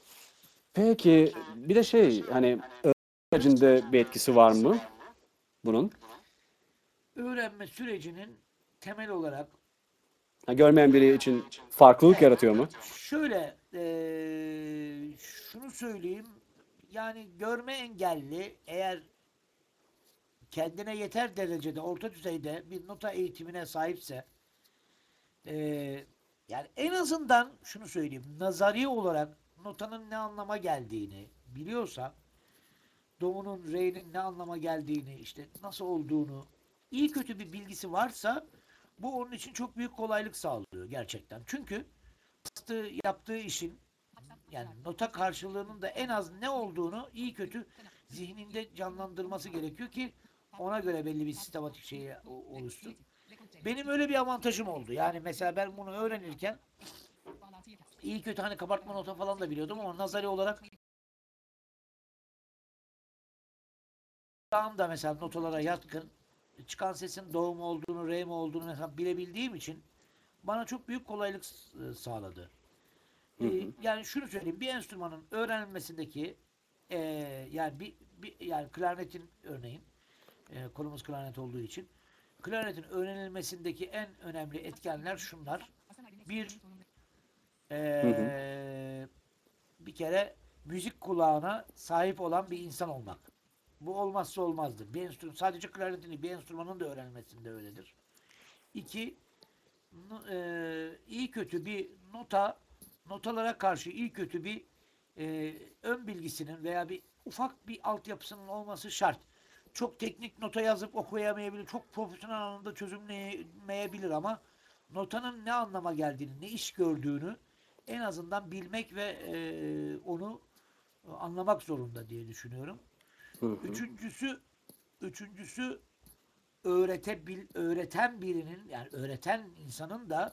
Peki, bir de şey hani öğrenme sürecinde bir etkisi var mı bunun? Öğrenme sürecinin temel olarak, Ha, görmeyen biri için farklılık evet, yaratıyor mu? şöyle eee, şunu söyleyeyim, yani görme engelli eğer kendine yeter derecede orta düzeyde bir nota eğitimine sahipse, eee, yani en azından şunu söyleyeyim, nazari olarak notanın ne anlama geldiğini biliyorsa, do'nun, re'nin ne anlama geldiğini, işte nasıl olduğunu iyi kötü bir bilgisi varsa, bu onun için çok büyük kolaylık sağlıyor gerçekten. Çünkü yaptığı, yaptığı işin, yani nota karşılığının da en az ne olduğunu iyi kötü zihninde canlandırması gerekiyor ki ona göre belli bir sistematik şey oluşsun. Benim öyle bir avantajım oldu. Yani mesela ben bunu öğrenirken iyi kötü hani kabartma nota falan da biliyordum, ama nazari olarak tam da mesela notalara yatkın, çıkan sesin do mu olduğunu, re mi olduğunu mesela bilebildiğim için bana çok büyük kolaylık sağladı. Hı Ee, hı. yani şunu söyleyeyim, bir enstrümanın öğrenilmesindeki e, yani bir, bir yani klarnetin örneğin, e, konumuz klarnet olduğu için klarnetin öğrenilmesindeki en önemli etkenler şunlar. Bir, Hı hı. Ee, bir kere müzik kulağına sahip olan bir insan olmak. Bu olmazsa olmazdır. Bir enstrüman, sadece klarnetin değil, bir enstrümanın da öğrenmesinde öyledir. İki, no- e, iyi kötü bir nota, notalara karşı iyi kötü bir e, ön bilgisinin veya bir ufak bir altyapısının olması şart. Çok teknik nota yazıp okuyamayabilir, çok profesyonel anlamda çözümleyemeyebilir ama notanın ne anlama geldiğini, ne iş gördüğünü en azından bilmek ve e, onu anlamak zorunda diye düşünüyorum. Hı hı. Üçüncüsü, üçüncüsü öğretebil, öğreten birinin yani öğreten insanın da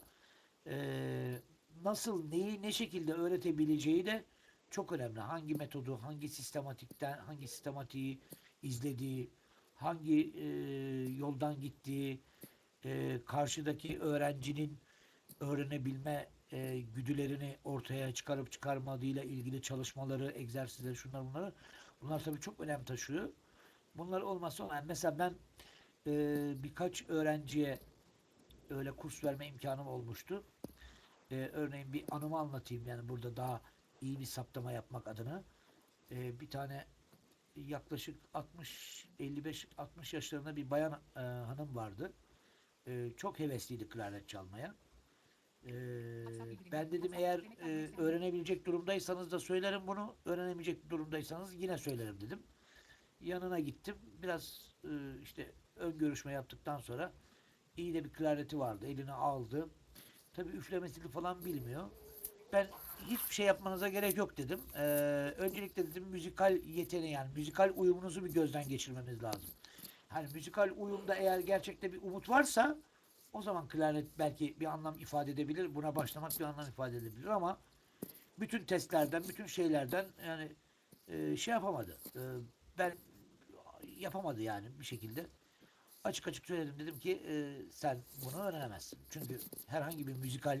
e, nasıl neyi ne şekilde öğretebileceği de çok önemli. Hangi metodu, hangi sistematikten, hangi sistematiği izlediği, hangi e, yoldan gittiği, e, karşıdaki öğrencinin öğrenebilme e, güdülerini ortaya çıkarıp çıkarmadığıyla ilgili çalışmaları, egzersizleri, şunlar bunları. Bunlar tabii çok önem taşıyor. Bunlar olmazsa olmaz. Mesela ben e, birkaç öğrenciye öyle kurs verme imkanım olmuştu. E, örneğin bir anımı anlatayım yani burada daha iyi bir saptama yapmak adına. E, bir tane yaklaşık altmış elli beş altmış yaşlarında bir bayan e, hanım vardı. E, çok hevesliydi klarnet çalmaya. E, ben dedim eğer e, öğrenebilecek durumdaysanız da söylerim bunu. Öğrenemeyecek durumdaysanız yine söylerim dedim. Yanına gittim. Biraz e, işte ön görüşme yaptıktan sonra iyi de bir klarneti vardı. Eline aldı. Tabii üflemesini falan bilmiyor. Ben hiçbir şey yapmanıza gerek yok dedim. Ee, öncelikle dedim müzikal yeteneği yani müzikal uyumunuzu bir gözden geçirmemiz lazım. Hani müzikal uyumda eğer gerçekte bir umut varsa o zaman klarnet belki bir anlam ifade edebilir. Buna başlamak bir anlam ifade edebilir ama bütün testlerden, bütün şeylerden yani e, şey yapamadı. E, ben yapamadı yani bir şekilde. Açık açık söyledim dedim ki e, sen bunu öğrenemezsin. Çünkü herhangi bir müzikal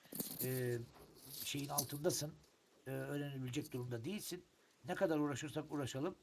e, şeyin altındasın. E, öğrenebilecek durumda değilsin. Ne kadar uğraşırsak uğraşalım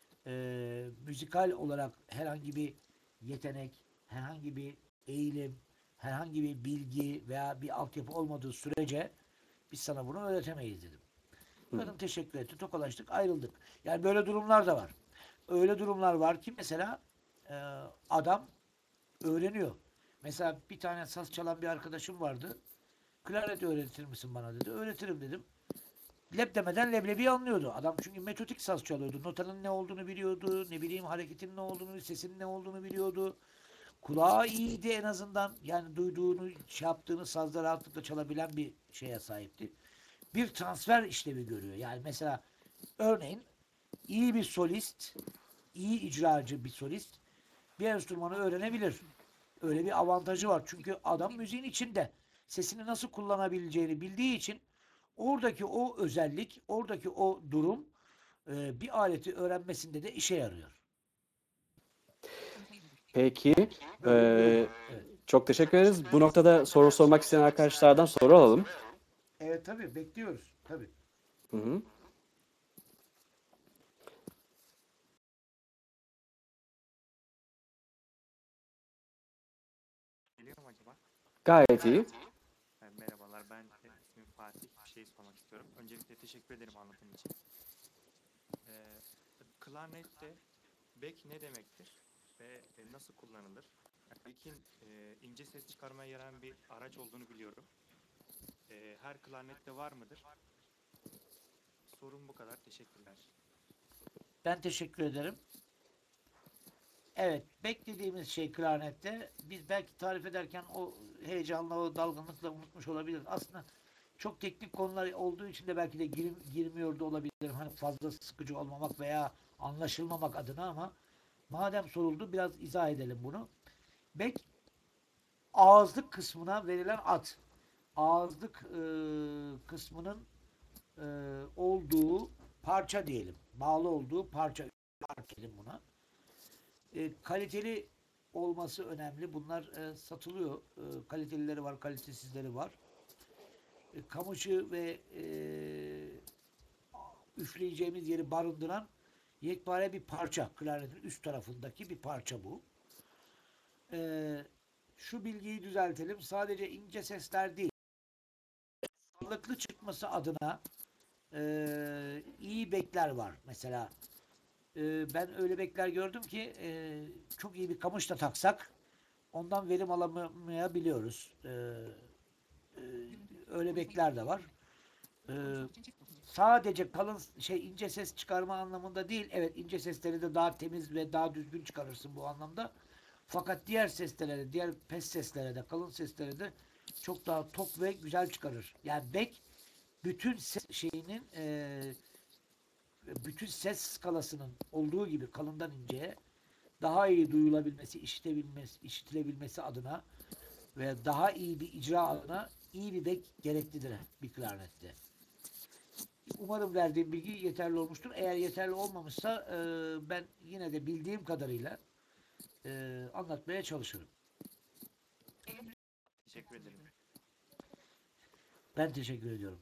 e, müzikal olarak herhangi bir yetenek, herhangi bir eğilim, herhangi bir bilgi veya bir altyapı olmadığı sürece biz sana bunu öğretemeyiz dedim. Kadın teşekkür etti, tokalaştık, ayrıldık. Yani böyle durumlar da var. Öyle durumlar var ki mesela e, adam öğreniyor. Mesela bir tane saz çalan bir arkadaşım vardı. Klarnet öğretir misin bana dedi. Öğretirim dedim. Leb demeden leblebi anlıyordu. Adam çünkü metodik saz çalıyordu. Notanın ne olduğunu biliyordu. Ne bileyim hareketin ne olduğunu, sesin ne olduğunu biliyordu. Kulağı iyiydi en azından. Yani duyduğunu, şey yaptığını sazda rahatlıkla çalabilen bir şeye sahipti. Bir transfer işlevi görüyor. Yani mesela örneğin iyi bir solist, iyi icracı bir solist bir enstrümanı öğrenebilir. Öyle bir avantajı var. Çünkü adam müziğin içinde. Sesini nasıl kullanabileceğini bildiği için oradaki o özellik, oradaki o durum e, bir aleti öğrenmesinde de işe yarıyor. Peki, Böyle bir durum eee, var. Evet. çok teşekkür ederiz. Bu noktada soru sormak isteyen arkadaşlardan soru alalım. Evet tabii bekliyoruz. Tabii. Hı hı. Geliyor mu acaba? Gayet iyi. E, merhabalar, ben e, ismim Fatih. Bir şey sormak istiyorum. Öncelikle teşekkür ederim anlatım için. E, Klarnette bek ne demektir ve e, nasıl kullanılır? Yani bekin e, ince ses çıkarmaya yarayan bir araç olduğunu biliyorum. E, her klarnette var mıdır? Sorum bu kadar. Teşekkürler. Ben teşekkür ederim. Evet, beklediğimiz şey klarnette biz belki tarif ederken o heyecanla, o dalgınlıkla unutmuş olabiliriz. Aslında çok teknik konular olduğu için de belki de gir, girmiyor da olabilirim. Hani fazla sıkıcı olmamak veya anlaşılmamak adına ama madem soruldu biraz izah edelim bunu. Bek ağızlık kısmına verilen ad. Ağızlık e, kısmının e, olduğu parça diyelim. Bağlı olduğu parça diyelim buna. E, kaliteli olması önemli. Bunlar e, satılıyor. E, kalitelileri var, kalitesizleri var. E, kamışı ve e, üfleyeceğimiz yeri barındıran yekpare bir parça. Klarnetin üst tarafındaki bir parça bu. E, şu bilgiyi düzeltelim. Sadece ince sesler değil. sağlıklı çıkması adına e, iyi bekler var. Mesela e, ben öyle bekler gördüm ki e, çok iyi bir kamış da taksak ondan verim alamayabiliyoruz. E, e, öyle bekler de var. E, sadece kalın şey ince ses çıkarma anlamında değil. Evet, ince sesleri de daha temiz ve daha düzgün çıkarırsın bu anlamda. Fakat diğer seslere de, diğer pes seslere de, kalın seslere de çok daha tok ve güzel çıkarır. Yani bek bütün ses şeyinin e, bütün ses skalasının olduğu gibi kalından inceye daha iyi duyulabilmesi, işitebilmesi, işitilebilmesi adına ve daha iyi bir icra adına iyi bir bek gereklidir bir klarnette. Umarım verdiğim bilgi yeterli olmuştur. Eğer yeterli olmamışsa e, ben yine de bildiğim kadarıyla e, anlatmaya çalışırım. Teşekkür ederim. Ben teşekkür ediyorum.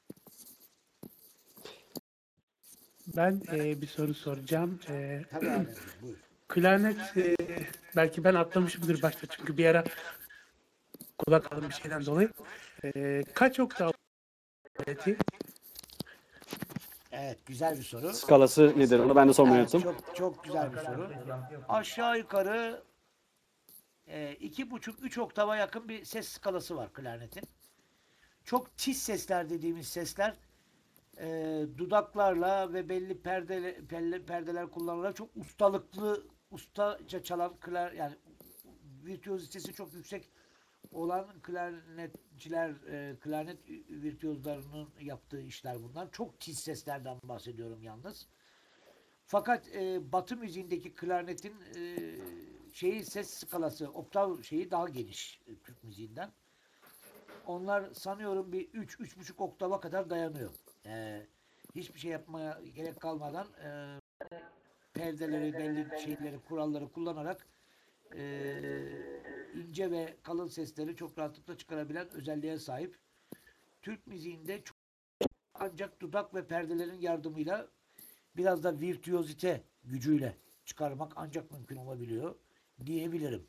Ben e, bir soru soracağım. E, Tabii Ademciğim, buyur. klarnet e, belki ben atlamışımdır başta çünkü bir ara kulak aldım bir şeyden dolayı. E, kaç oktav klarneti? Evet, güzel bir soru. Skalası nedir? Onu ben de sormayı Evet, unuttum. çok çok güzel bir soru. Aşağı yukarı e, iki buçuk üç oktava yakın bir ses skalası var klarnetin. Çok tiz sesler dediğimiz sesler e, dudaklarla ve belli perdele, perde, perdeler kullanılarak çok ustalıklı, ustaca çalan klar, yani virtüözitesi çok yüksek olan klarnetçiler, e, klarnet virtüözlerinin yaptığı işler bunlar. Çok tiz seslerden bahsediyorum yalnız. Fakat e, Batı müziğindeki klarnetin e, şeyi ses skalası, oktav şeyi daha geniş e, Türk müziğinden. Onlar sanıyorum bir üç üç buçuk oktava kadar dayanıyor. E, hiçbir şey yapmaya gerek kalmadan e, perdeleri, belli şeyleri, kuralları kullanarak e, ince ve kalın sesleri çok rahatlıkla çıkarabilen özelliğe sahip. Türk müziğinde çok ancak dudak ve perdelerin yardımıyla biraz da virtüözite gücüyle çıkarmak ancak mümkün olabiliyor diyebilirim.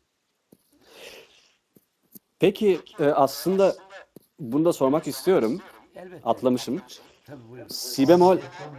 Peki e, aslında bunu da sormak istiyorum. Elbette. Atlamışım. Tabii, buyurun. Si bemol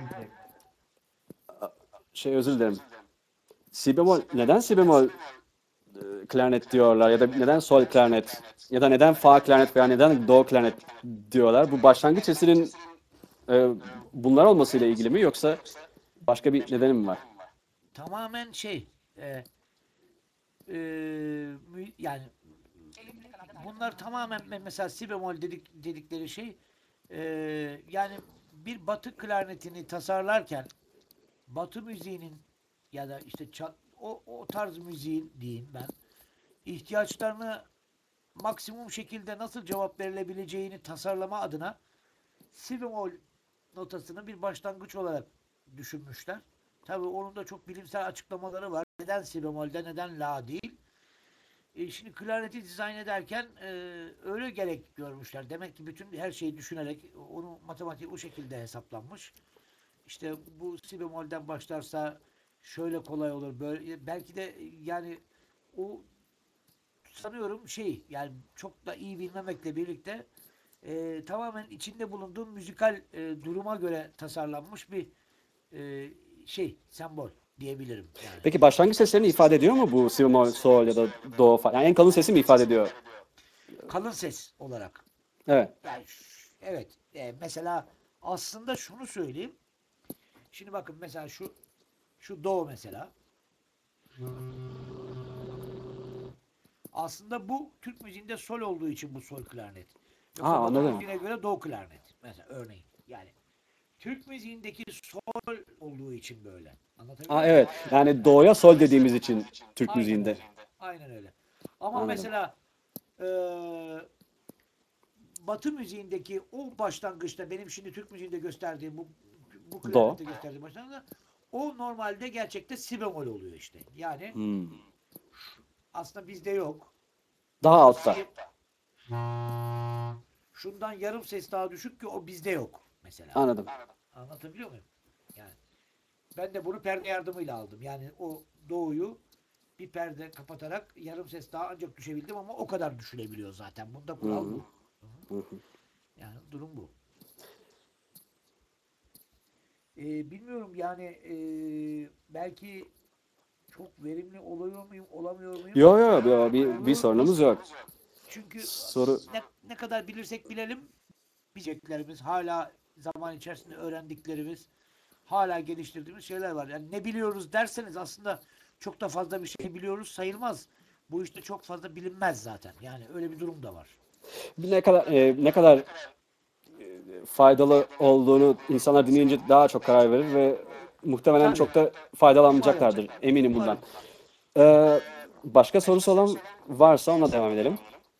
şey özür dilerim. Si bemol neden si bemol e, klarnet diyorlar ya da neden sol klarnet ya da neden fa klarnet veya neden do klarnet diyorlar? Bu başlangıç sesinin e, bunlar olmasıyla ilgili mi yoksa başka bir nedeni mi var? Tamamen şey e, e, mü- yani bunlar tamamen me- mesela si bemol dedik, dedikleri şey e, yani bir batı klarnetini tasarlarken batı müziğinin ya da işte ça- o, o tarz müziğin diyeyim ben ihtiyaçlarını maksimum şekilde nasıl cevap verilebileceğini tasarlama adına si bemol notasını bir başlangıç olarak düşünmüşler. Tabii onun da çok bilimsel açıklamaları var. Neden si bemolde, neden la değil? E, şimdi klarneti dizayn ederken e, öyle gerek görmüşler. Demek ki bütün her şeyi düşünerek onu matematik o şekilde hesaplanmış. İşte bu si bemolden başlarsa şöyle kolay olur. Böyle belki de yani o sanıyorum şey yani çok da iyi bilmemekle birlikte e, tamamen içinde bulunduğum müzikal e, duruma göre tasarlanmış bir e, şey sembol diyebilirim yani. Peki başlangıç seslerini ifade ediyor mu bu si bemol, sol ya da do falan? Yani en kalın sesi mi ifade ediyor? Kalın ses olarak. Evet. Yani ş- evet. E, mesela aslında şunu söyleyeyim. Şimdi bakın mesela şu şu do mesela. Aslında bu Türk müziğinde sol olduğu için bu sol klarnet. Yoksa Aa, Batı anladım. müziğine göre do klarnet. Mesela örneğin. Yani Türk müziğindeki sol olduğu için böyle. Anlatabiliyor Aa, muyum? evet. Yani do'ya sol dediğimiz için Türk Aynen müziğinde. öyle. Aynen öyle. Ama Anladım. mesela eee Batı müziğindeki o başlangıçta benim şimdi Türk müziğinde gösterdiğim bu bu Do. klarnette gösterdiğim başlangıçta o normalde gerçekte si bemol oluyor işte. Yani Hmm. aslında bizde yok. Daha altta. Si- şundan yarım ses daha düşük ki o bizde yok mesela. Anladım. Anlatabiliyor muyum? Yani ben de bunu perde yardımıyla aldım. Yani o doğuyu bir perde kapatarak yarım ses daha ancak düşebildim ama o kadar düşülebiliyor zaten. Bunda Hı kural hı. bu. Hı hı. Yani durum bu. Ee, bilmiyorum yani ee, belki çok verimli oluyor muyum, olamıyor muyum? Yo yo yo bir, bir Olur. sorunumuz yok. Çünkü Soru ne, ne kadar bilirsek bilelim bileceklerimiz, hala zaman içerisinde öğrendiklerimiz, hala geliştirdiğimiz şeyler var. Yani ne biliyoruz derseniz aslında çok da fazla bir şey biliyoruz sayılmaz. Bu işte çok fazla bilinmez zaten. Yani öyle bir durum da var. ne kadar e, ne kadar faydalı olduğunu insanlar dinleyince daha çok karar verir ve muhtemelen Tabii. çok da faydalanacaklardır. Umarım. Eminim bundan. Umarım. Ee, başka sorusu olan varsa ona devam edelim.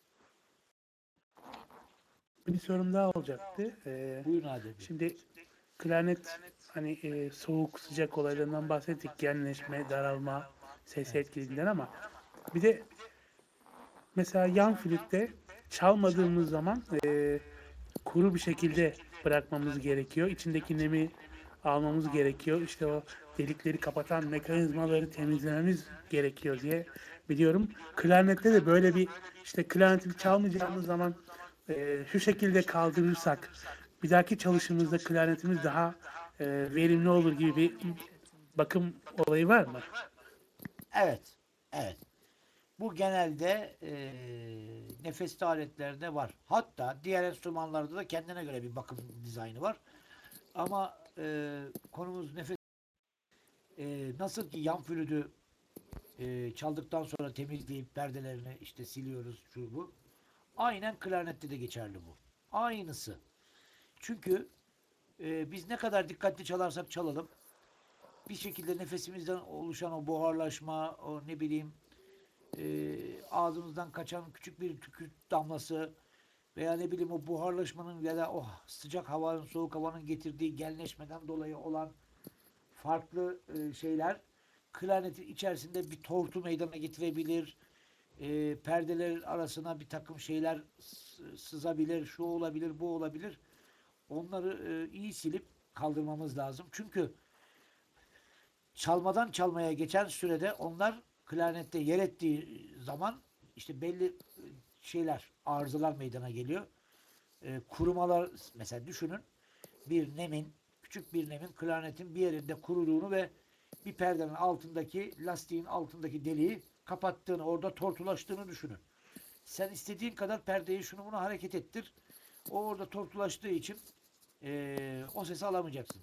Bir sorum daha olacaktı. Ee, Buyurun Adem Bey. şimdi klarnet hani e, soğuk sıcak olaylarından bahsettik. Genleşme, daralma, ses Evet. etkilerinden ama bir de mesela yan flütte çalmadığımız zaman e, kuru bir şekilde bırakmamız gerekiyor. İçindeki nemi almamız gerekiyor. İşte o delikleri kapatan mekanizmaları temizlememiz gerekiyor diye biliyorum. Klarnette de böyle bir işte klarneti çalmayacağımız zaman e, şu şekilde kaldırırsak bir dahaki çalışımızda klarnetimiz daha e, verimli olur gibi bir bakım olayı var mı? Evet. Evet. Bu genelde eee nefesli aletlerde var. Hatta diğer enstrümanlarda da kendine göre bir bakım dizaynı var. Ama eee, konumuz nefes. Eee, nasıl ki yan flütü eee, çaldıktan sonra temizleyip perdelerini işte siliyoruz şu bu. Aynen klarnette de geçerli bu. Aynısı. Çünkü eee, biz ne kadar dikkatli çalarsak çalalım bir şekilde nefesimizden oluşan o buharlaşma, o ne bileyim eee, ağzımızdan kaçan küçük bir tükürük damlası veya ne bileyim o buharlaşmanın ya da o sıcak havanın, soğuk havanın getirdiği genleşmeden dolayı olan farklı e, şeyler klarnetin içerisinde bir tortu meydana getirebilir. E, perdeler arasına bir takım şeyler sızabilir, şu olabilir, bu olabilir. Onları e, iyi silip kaldırmamız lazım. Çünkü çalmadan çalmaya geçen sürede onlar klarnette yer ettiği zaman işte belli e, şeyler, arızalar meydana geliyor. E, kurumalar mesela düşünün bir nemin, küçük bir nemin klarnetin bir yerinde kuruduğunu ve bir perdenin altındaki, lastiğin altındaki deliği kapattığını, orada tortulaştığını düşünün. Sen istediğin kadar perdeyi şunu bunu hareket ettir. O orada tortulaştığı için eee, o sesi alamayacaksın.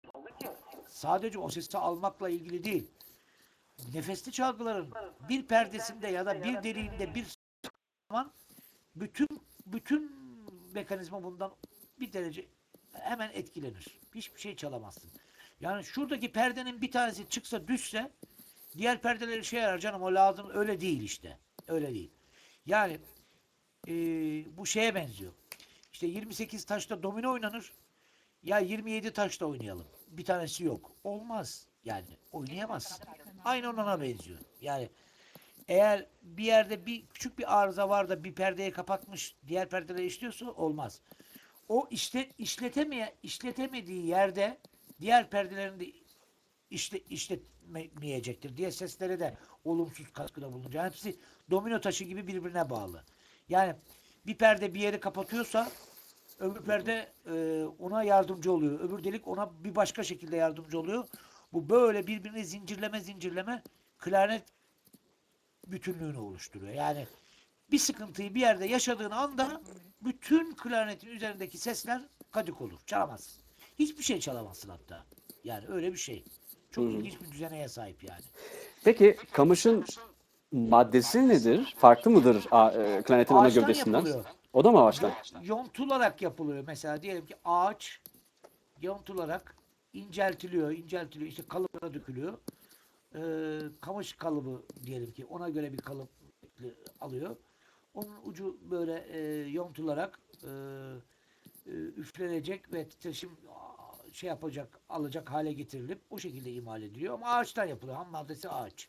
Sadece o sesi almakla ilgili değil. Nefesli çalgıların bir perdesinde ya da bir deliğinde bir zaman bütün bütün mekanizma bundan bir derece hemen etkilenir. Hiçbir şey çalamazsın. Yani şuradaki perdenin bir tanesi çıksa düşse diğer perdeler işe yarar canım o lazım. Öyle değil işte. Öyle değil. Yani e, bu şeye benziyor. İşte yirmi sekiz taşta domino oynanır. Ya yirmi yedi taşta oynayalım. Bir tanesi yok. Olmaz. Yani oynayamazsın. Aynı ona benziyor. Yani eğer bir yerde bir küçük bir arıza var da bir perdeyi kapatmış diğer perdeleri işliyorsa olmaz. O işte işletemeye işletemediği yerde diğer perdelerini de işle, işletmeyecektir diye seslere de olumsuz katkıda bulunacak. Hepsi domino taşı gibi birbirine bağlı. Yani bir perde bir yeri kapatıyorsa öbür perde e, ona yardımcı oluyor. Öbür delik ona bir başka şekilde yardımcı oluyor. Bu böyle birbirini zincirleme zincirleme klarnet bütünlüğünü oluşturuyor. Yani bir sıkıntıyı bir yerde yaşadığın anda bütün klarnetin üzerindeki sesler kadık olur. Çalamazsın. Hiçbir şey çalamazsın hatta. Yani öyle bir şey. Hı Çok hı. ilginç bir düzeneye sahip yani. Peki kamışın maddesi nedir? Farklı mıdır a, e, klarnetin ana Ağaçtan gövdesinden? yapılıyor. O da mı ağaçtan? Yo- yontularak yapılıyor. Mesela diyelim ki ağaç yontularak inceltiliyor, inceltiliyor. İşte kalıbına dökülüyor. Ee, kamış kalıbı diyelim ki ona göre bir kalıp alıyor. Onun ucu böyle e, yontularak e, e, üflenecek ve titreşim a, şey yapacak, alacak hale getirilip o şekilde imal ediliyor. Ama ağaçtan yapılıyor. Ham maddesi ağaç.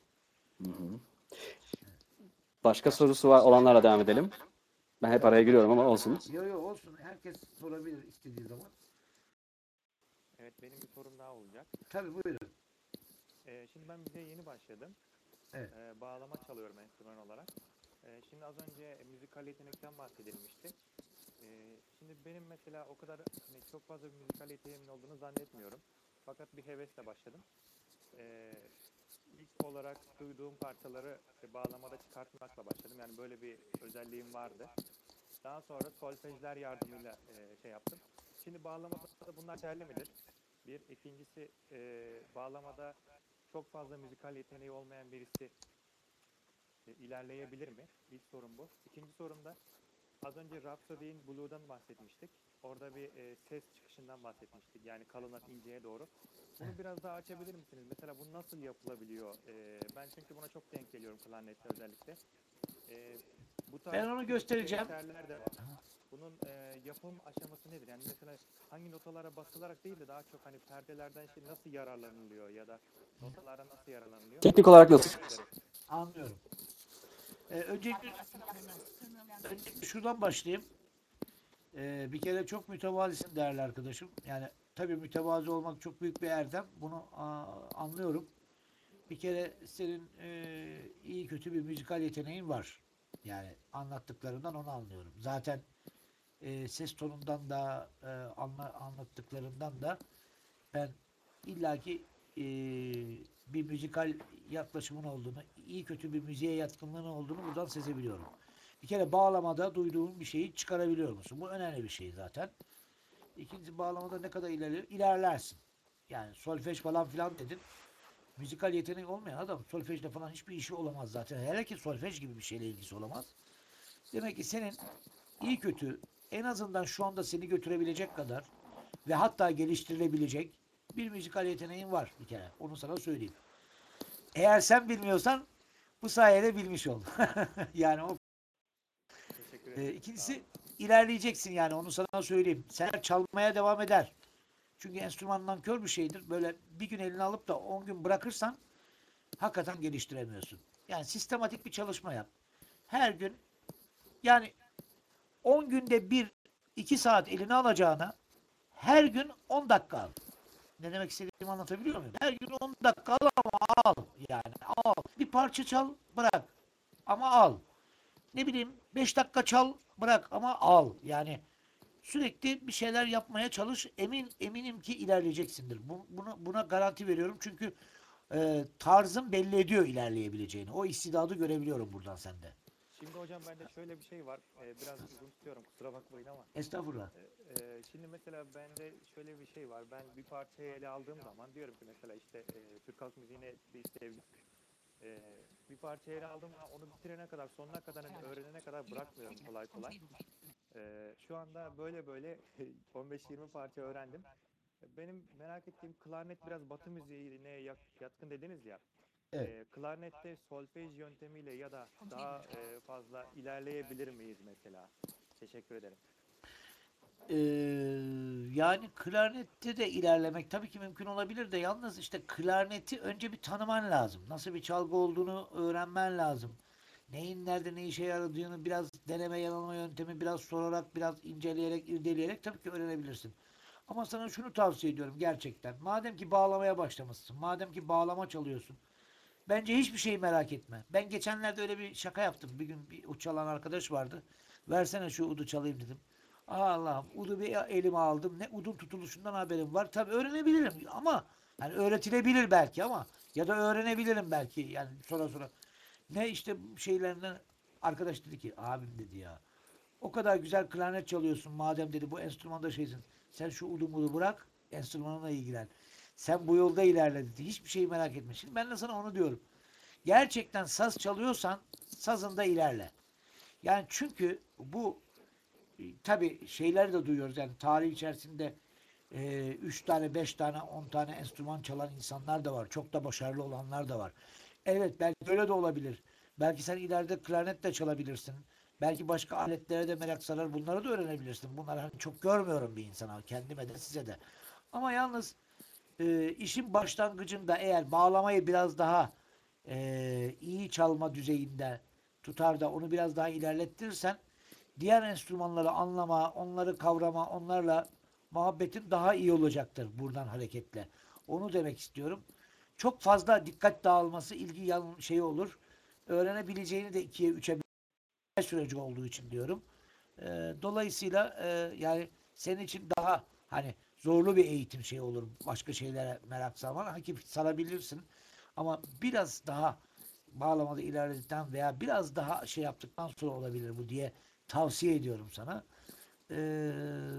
Başka sorusu var olanlarla devam edelim. Ben hep araya giriyorum ama olsun. Yo yo olsun. Herkes sorabilir istediği zaman. Evet, benim bir sorum daha olacak. Tabii buyurun. Ee, şimdi ben bize yeni başladım. Evet. Ee, bağlama çalıyorum enstrüman olarak. Ee, şimdi az önce müzikal yetenekten bahsedilmişti. Ee, şimdi benim mesela o kadar hani çok fazla bir müzikal yeteneğimin olduğunu zannetmiyorum. Fakat bir hevesle başladım. Ee, ilk olarak duyduğum parçaları işte bağlamada çıkartmakla başladım. Yani böyle bir özelliğim vardı. Daha sonra solfejler yardımıyla e, şey yaptım. Şimdi bağlamada da bunlar yeterli midir? Bir. İkincisi e, bağlamada çok fazla müzikal yeteneği olmayan birisi e, ilerleyebilir mi? İlk sorum bu. İkinci sorum da az önce Rhapsody in Blue'dan bahsetmiştik. Orada bir e, ses çıkışından bahsetmiştik. Yani kalından inceye doğru. Bunu biraz daha açabilir misiniz? Mesela bu nasıl yapılabiliyor? E, ben çünkü buna çok denk geliyorum klarnette özellikle. E, bu tarz Ben onu küçük göstereceğim. eserler de var. Bunun e, yapım aşaması nedir? Yani mesela hangi notalara basılarak değil de daha çok hani perdelerden işte nasıl yararlanılıyor ya da notalardan nasıl yararlanılıyor? Teknik olarak Bunu nasıl? merak ederim. Anlıyorum. Ee, öncelikle, öncelikle şuradan başlayayım. Ee, bir kere çok mütevazisin değerli arkadaşım. Yani tabii mütevazi olmak çok büyük bir erdem. Bunu aa, anlıyorum. Bir kere senin e, iyi kötü bir müzikal yeteneğin var. Yani anlattıklarından onu anlıyorum. Zaten e, ses tonundan da e, anla, anlattıklarından da ben illaki e, bir müzikal yaklaşımın olduğunu, iyi kötü bir müziğe yatkınlığın olduğunu buradan sezebiliyorum. Bir kere bağlamada duyduğun bir şeyi çıkarabiliyor musun? Bu önemli bir şey zaten. İkincisi bağlamada ne kadar ilerliyor? İlerlersin. Yani solfej falan filan dedin. Müzikal yeteneği olmayan adam solfejle falan hiçbir işi olamaz zaten. Hele ki solfej gibi bir şeyle ilgisi olamaz. Demek ki senin iyi kötü en azından şu anda seni götürebilecek kadar ve hatta geliştirilebilecek bir müzikal yeteneğin var bir kere. Onu sana söyleyeyim. Eğer sen bilmiyorsan bu sayede bilmiş ol. Yani o Teşekkür e, ederim. Sağ ikincisi olun. ilerleyeceksin yani onu sana söyleyeyim. Sen çalmaya devam eder. Çünkü enstrümandan kör bir şeydir. Böyle bir gün eline alıp da on gün bırakırsan hakikaten geliştiremiyorsun. Yani sistematik bir çalışma yap. Her gün yani on günde bir iki saat eline alacağına her gün on dakika al. Ne demek istediğimi anlatabiliyor muyum? Her gün on dakika al ama al. Yani al. Bir parça çal bırak ama al. Ne bileyim beş dakika çal bırak ama al. Yani sürekli bir şeyler yapmaya çalış. Emin eminim ki ilerleyeceksindir. Bu, buna, buna garanti veriyorum. Çünkü e, tarzın belli ediyor ilerleyebileceğini. O istidadı görebiliyorum buradan sende. Şimdi hocam bende şöyle bir şey var. Ee, biraz uzun tutuyorum kusura bakmayın ama. Estağfurullah. e, e, şimdi mesela bende şöyle bir şey var. Ben bir parçayı ele aldığım zaman diyorum ki mesela işte e, Türk halk müziğine bir sevgi. E, bir parçayı ele aldığım zaman onu bitirene kadar sonuna kadar hani öğrenene kadar bırakmıyorum kolay kolay. E, şu anda böyle böyle on beş yirmi parça öğrendim. Benim merak ettiğim klarnet biraz Batı müziğine yatkın dediniz ya. Evet. E, klarnette solfej yöntemiyle ya da daha e, fazla ilerleyebilir miyiz mesela? Teşekkür ederim. Ee, yani klarnette de ilerlemek tabii ki mümkün olabilir de yalnız işte klarneti önce bir tanıman lazım. Nasıl bir çalgı olduğunu öğrenmen lazım. Neyin nerede ne işe yaradığını biraz deneme yanılma yöntemi biraz sorarak biraz inceleyerek irdeleyerek tabii ki öğrenebilirsin. Ama sana şunu tavsiye ediyorum gerçekten. Madem ki bağlamaya başlamışsın, madem ki bağlama çalıyorsun, bence hiçbir şeyi merak etme. Ben geçenlerde öyle bir şaka yaptım. Bir gün bir ud çalan arkadaş vardı. Versene şu udu çalayım dedim. Allah'ım udu bir elime aldım. Ne udun tutuluşundan haberim var. Tabii öğrenebilirim ama yani öğretilebilir belki ama ya da öğrenebilirim belki yani sonra sonra. Ne işte şeylerinden arkadaş dedi ki abim dedi ya o kadar güzel klarnet çalıyorsun madem dedi bu enstrümanda şeysin. Sen şu udu mudu bırak enstrümanına ilgilen. Sen bu yolda ilerle dedi. Hiçbir şeyi merak etme. Şimdi ben de sana onu diyorum. Gerçekten saz çalıyorsan sazında ilerle. Yani çünkü bu e, tabii şeyler de duyuyoruz yani tarih içerisinde e, üç tane, beş tane, on tane enstrüman çalan insanlar da var. Çok da başarılı olanlar da var. Evet belki öyle de olabilir. Belki sen ileride klarnet de çalabilirsin. Belki başka aletlere de merak sarar. Bunları da öğrenebilirsin. Bunları hani çok görmüyorum bir insana. Kendime de size de. Ama yalnız e, işin başlangıcında eğer bağlamayı biraz daha e, iyi çalma düzeyinde tutar da onu biraz daha ilerlettirirsen diğer enstrümanları anlama, onları kavrama, onlarla muhabbetin daha iyi olacaktır buradan hareketle. Onu demek istiyorum. Çok fazla dikkat dağılması, ilgi yan şey olur. Öğrenebileceğini de ikiye, üçe süreci olduğu için diyorum. E, dolayısıyla e, yani senin için daha hani zorlu bir eğitim şey olur. Başka şeylere merak salman. Hakikaten sarabilirsin. Ama biraz daha bağlamada ilerledikten veya biraz daha şey yaptıktan sonra olabilir bu diye tavsiye ediyorum sana. Ee,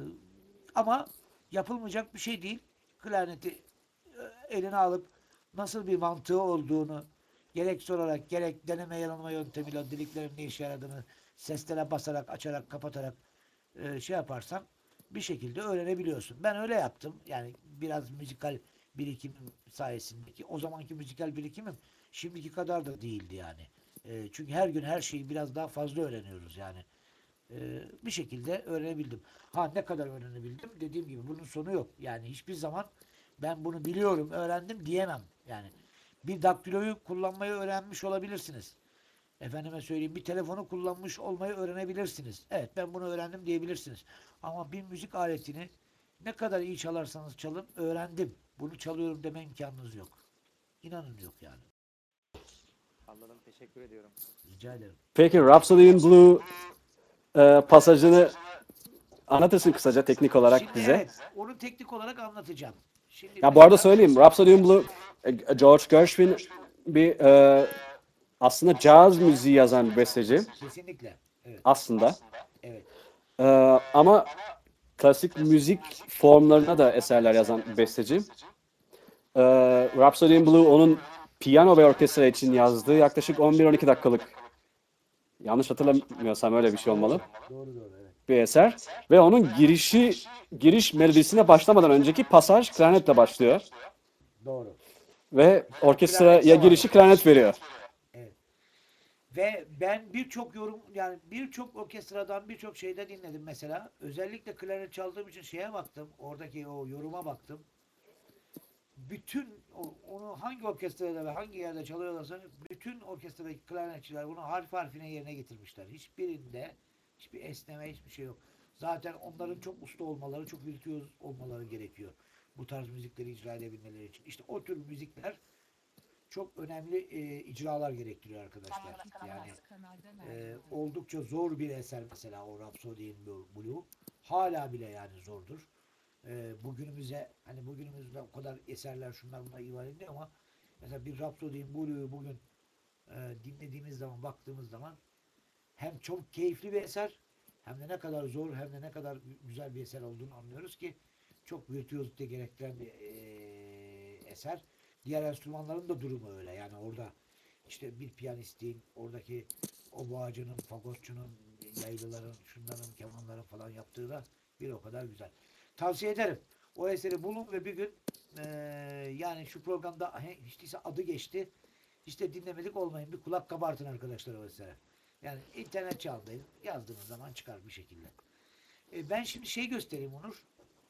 ama yapılmayacak bir şey değil. Klarneti e, eline alıp nasıl bir mantığı olduğunu gerek sorarak gerek deneme yanılma yöntemiyle deliklerin ne işe yaradığını seslere basarak açarak kapatarak e, şey yaparsan bir şekilde öğrenebiliyorsun. Ben öyle yaptım. Yani biraz müzikal birikimim sayesinde ki o zamanki müzikal birikimim şimdiki kadar da değildi yani. E, çünkü her gün her şeyi biraz daha fazla öğreniyoruz yani. E, bir şekilde öğrenebildim. Ha ne kadar öğrenebildim? Dediğim gibi bunun sonu yok. Yani hiçbir zaman ben bunu biliyorum, öğrendim diyemem. Yani bir daktiloyu kullanmayı öğrenmiş olabilirsiniz. Efendime söyleyeyim bir telefonu kullanmış olmayı öğrenebilirsiniz. Evet ben bunu öğrendim diyebilirsiniz. Ama bir müzik aletini ne kadar iyi çalarsanız çalın öğrendim. Bunu çalıyorum deme imkanınız yok. İnanın yok yani. Anladım. Teşekkür ediyorum. Rica ederim. Peki Rhapsody in Blue e, pasajını anlatırsın kısaca teknik olarak Şimdi bize. evet onu teknik olarak anlatacağım. Şimdi Ya bu arada mesela- söyleyeyim, Rhapsody in Blue, e, George Gershwin bir e, aslında caz müziği yazan bir besteci kesinlikle. Evet. aslında. Evet. E, ama klasik müzik formlarına da eserler yazan bir besteci. E, Rhapsody in Blue onun piyano ve orkestra için yazdığı yaklaşık on bir on iki dakikalık, yanlış hatırlamıyorsam öyle bir şey olmalı, Doğru doğru evet. bir eser. Ve onun girişi, giriş melodisine başlamadan önceki pasaj klarnetle başlıyor. Doğru. Ve orkestraya girişi klarnet veriyor. Evet. Ve ben birçok yorum yani birçok orkestradan birçok şeyde dinledim mesela. Özellikle klarnet çaldığım için şeye baktım. Oradaki o yoruma baktım. Bütün o- onu hangi orkestrada ve hangi yerde çalıyorlarsa bütün orkestradaki klarnetçiler bunu harf harfine yerine getirmişler. Hiçbirinde hiçbir esneme hiçbir şey yok. Zaten onların çok usta olmaları, çok virtüöz olmaları gerekiyor. Bu tarz müzikleri icra edebilmeleri için. İşte o tür müzikler çok önemli e, icralar gerektiriyor arkadaşlar. Yani e, oldukça zor bir eser mesela o Rhapsody in Blue. Hala bile yani zordur. E, bugünümüze hani bugünümüzde o kadar eserler şunlar bunlar imal ediyor ama mesela bir Rhapsody in Blue'yu bugün e, dinlediğimiz zaman baktığımız zaman hem çok keyifli bir eser hem de ne kadar zor hem de ne kadar güzel bir eser olduğunu anlıyoruz ki çok virtüözite gerektiren bir e, eser. Diğer enstrümanların da durumu öyle. Yani orada işte bir piyanistin, oradaki oboacının, fagotçunun, yaylıların, şunların, kemanların falan yaptığı da bir o kadar güzel. Tavsiye ederim. O eseri bulun ve bir gün e, yani şu programda he, hiç değilse adı geçti. İşte dinlemedik olmayın. Bir kulak kabartın arkadaşlar o esere. Yani internet çağındayız. Yazdığınız zaman çıkar bir şekilde. E, ben şimdi şey göstereyim Onur.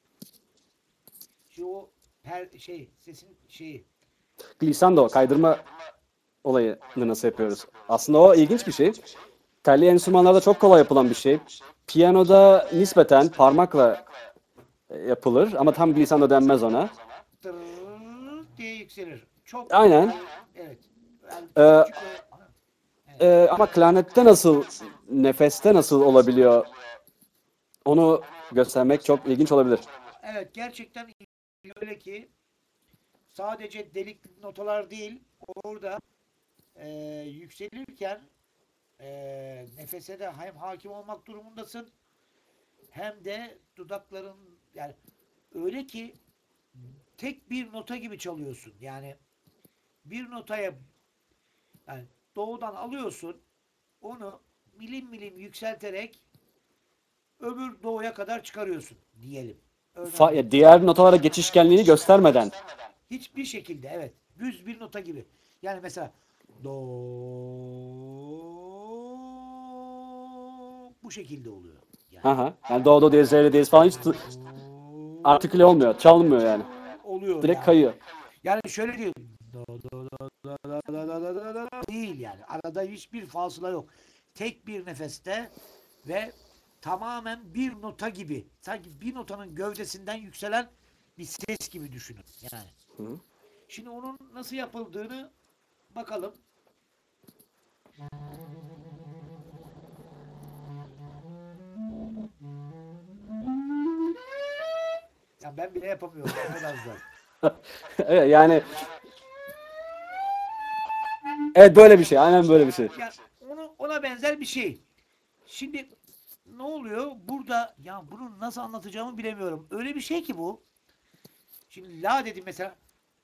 Şu o per, şey sesin şeyi. Glissando, kaydırma olayını nasıl yapıyoruz? Aslında o ilginç bir şey. Telli enstrümanlarda çok kolay yapılan bir şey. Piyanoda nispeten parmakla yapılır ama tam glissando denmez ona. Tırrrr diye yükselir. Çok Aynen. evet. Yani Ee, küçük ve- e, ama klarnette nasıl, nefeste nasıl olabiliyor? Onu göstermek çok ilginç olabilir. evet gerçekten öyle ki sadece delik notalar değil orada e, yükselirken e, nefese de hem hakim olmak durumundasın hem de dudakların yani öyle ki tek bir nota gibi çalıyorsun. Yani bir notaya yani doğudan alıyorsun onu milim milim yükselterek öbür doğuya kadar çıkarıyorsun diyelim. Örnek Fa- ya diğer notalara geçişkenliğini göstermeden. hiçbir şekilde evet. Düz bir nota gibi. Yani mesela do bu şekilde oluyor. Yani Aha. Yani do do diyez re diyez falan hiç t- artiküle olmuyor, çalınmıyor yani. oluyor Direkt yani. kayıyor. Yani şöyle diyor. Do, do, do, do, do, do, do, do, do, do, değil yani. Arada hiçbir fasıla yok. Tek bir nefeste ve tamamen bir nota gibi. Sanki bir notanın gövdesinden yükselen bir ses gibi düşünün. Yani. Hı. Şimdi onun nasıl yapıldığını bakalım. Ben bile yapamıyorum. O kadar zor. Evet, yani evet böyle bir şey. Aynen böyle bir şey. Yani onu, ona benzer bir şey. Şimdi ne oluyor? Burada ya bunu nasıl anlatacağımı bilemiyorum. Öyle bir şey ki bu. Şimdi la dedim mesela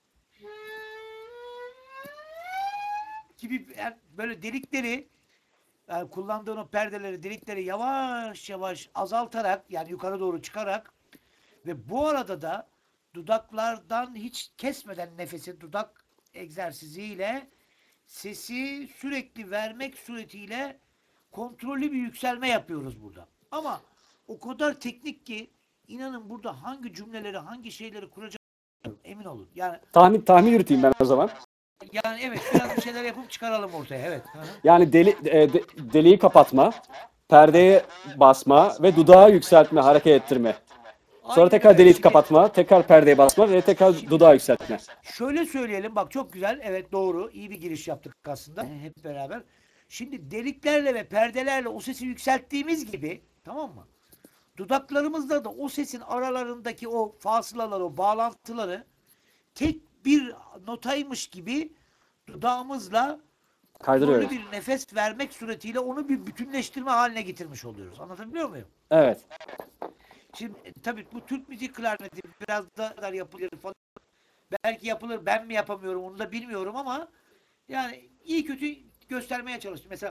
gibi yani böyle delikleri yani kullandığın o perdeleri, delikleri yavaş yavaş azaltarak yani yukarı doğru çıkarak ve bu arada da dudaklardan hiç kesmeden nefesi dudak egzersiziyle sesi sürekli vermek suretiyle kontrollü bir yükselme yapıyoruz burada. Ama o kadar teknik ki inanın burada hangi cümleleri, hangi şeyleri kuracağım emin olun. Yani Tahmin tahmin yürüteyim ben o zaman. yani evet biraz bir şeyler yapıp çıkaralım ortaya. Evet. Hı hı. Yani deli, e, de- deliği kapatma, perdeye basma ve dudağı yükseltme, hareket ettirme. Sonra Aynen tekrar öyle. deliği Şimdi kapatma, tekrar perdeye basma ve tekrar dudağı yükseltme. şöyle söyleyelim bak çok güzel. Evet doğru. İyi bir giriş yaptık aslında hep beraber. Şimdi deliklerle ve perdelerle o sesi yükselttiğimiz gibi tamam mı? Dudaklarımızda da o sesin aralarındaki o fasılaları, o bağlantıları tek bir notaymış gibi dudağımızla kontrollü Kaydırıyoruz. bir nefes vermek suretiyle onu bir bütünleştirme haline getirmiş oluyoruz. Anlatabiliyor muyum? Evet. Şimdi e, tabii bu Türk müzik klarneti biraz da yapılır falan. Belki yapılır. Ben mi yapamıyorum onu da bilmiyorum ama yani iyi kötü göstermeye çalıştım. Mesela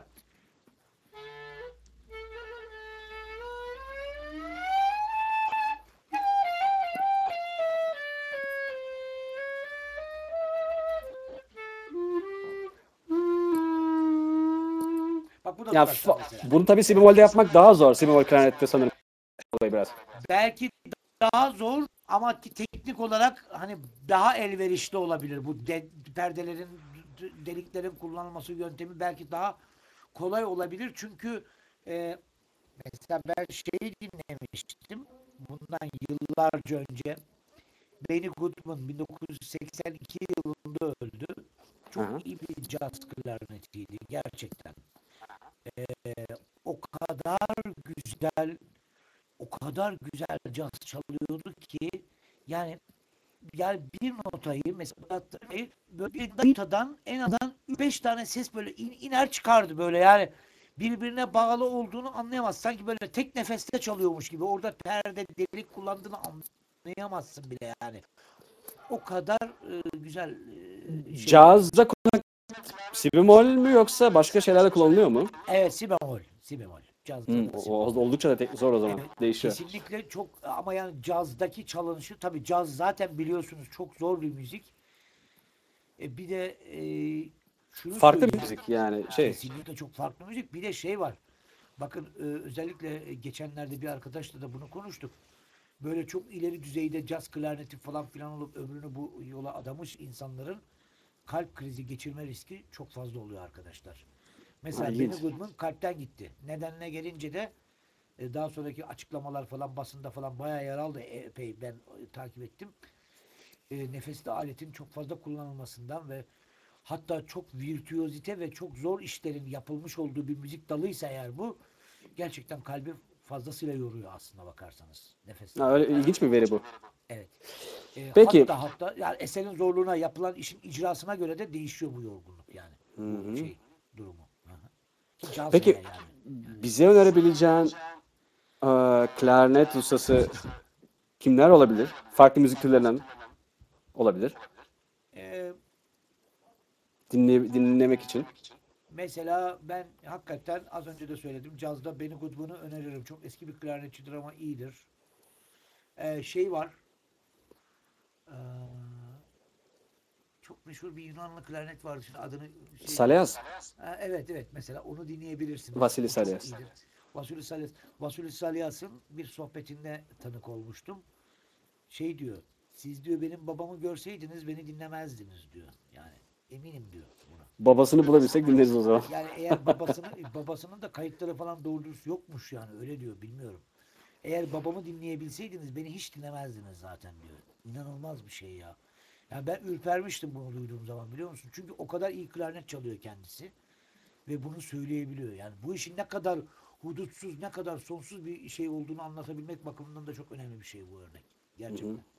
bak bu da Ya dudaktan fa- mesela. bunu tabii si bemolde yapmak daha zor. Si bemol klarnette sanırım olayı biraz. Belki daha zor ama te- teknik olarak hani daha elverişli olabilir. Bu de- perdelerin, d- deliklerin kullanılması yöntemi belki daha kolay olabilir. Çünkü e, mesela ben şeyi dinlemiştim. Bundan yıllarca önce Benny Goodman bin dokuz yüz seksen iki yılında öldü. Hı hı. Çok iyi bir caz klarnetiydi gerçekten. O kadar güzel, o kadar güzel caz çalıyordu ki yani yani bir notayı mesela böyle bir notadan en azından üç beş tane ses böyle in, iner çıkardı böyle yani birbirine bağlı olduğunu anlayamaz. Sanki böyle tek nefeste çalıyormuş gibi. Orada perde delik kullandığını anlayamazsın bile yani. O kadar e, güzel e, şeydi. Cazda kullanılan si bemol mü yoksa başka şeylerde kullanılıyor mu? Evet si bemol. Si bemol. Cazda Hmm, da o- si o- bemol. oldukça da tek- zor o zaman. Evet, Değişiyor. kesinlikle çok ama yani cazdaki çalınışı tabii caz zaten biliyorsunuz çok zor bir müzik. E, bir de e, şunu Farklı bir söyleyeyim. müzik yani şey. Kesinlikle çok farklı müzik. Bir de şey var. Bakın e, özellikle e, geçenlerde bir arkadaşla da bunu konuştuk. Böyle çok ileri düzeyde caz klarneti falan filan olup ömrünü bu yola adamış insanların kalp krizi geçirme riski çok fazla oluyor arkadaşlar. Ha, Mesela Benny ilginç. Goodman kalpten gitti. Nedenine gelince de e, daha sonraki açıklamalar falan basında falan bayağı yer aldı. Epey ben e, takip ettim. E, nefesli aletin çok fazla kullanılmasından ve hatta çok virtüözite ve çok zor işlerin yapılmış olduğu bir müzik dalıysa eğer bu gerçekten kalbi fazlasıyla yoruyor aslına bakarsanız. Nefesli Ha, alet. öyle ilginç bir veri bu. Evet. E, Peki. hatta hatta yani eserin zorluğuna yapılan işin icrasına göre de değişiyor bu yorgunluk yani. Hı Bu hı. şey durumu. Hı hı. Ki caz Peki hele yani. bize önerebileceğin e, klarnet ustası kimler olabilir? Farklı müzik türlerinden olabilir. E, Dinle, dinlemek için. Mesela ben hakikaten az önce de söyledim. Cazda Benny Goodman'ı öneririm. Çok eski bir klarnetçidir ama iyidir. Ee, şey var. Ee, çok meşhur bir Yunanlı klarnet vardı. Şimdi adını şey Salyas. Ha, evet evet mesela onu dinleyebilirsiniz. Vasilis O çok Salyas. iyidir. Vasilis Salyas. Vasilis Salyas'ın bir sohbetinde tanık olmuştum. Şey diyor. Siz diyor benim babamı görseydiniz beni dinlemezdiniz diyor. Yani eminim diyor buna. Babasını bulabilsek dinleriz o zaman. Yani eğer babasının babasının da kayıtları falan doğru dürüst yokmuş yani öyle diyor bilmiyorum. Eğer babamı dinleyebilseydiniz beni hiç dinlemezdiniz zaten diyor. İnanılmaz bir şey ya. Yani ben ürpermiştim bunu duyduğum zaman biliyor musun? Çünkü o kadar iyi klarnet çalıyor kendisi ve bunu söyleyebiliyor. Yani bu işin ne kadar hudutsuz, ne kadar sonsuz bir şey olduğunu anlatabilmek bakımından da çok önemli bir şey bu örnek. Hı hı. Gerçekten.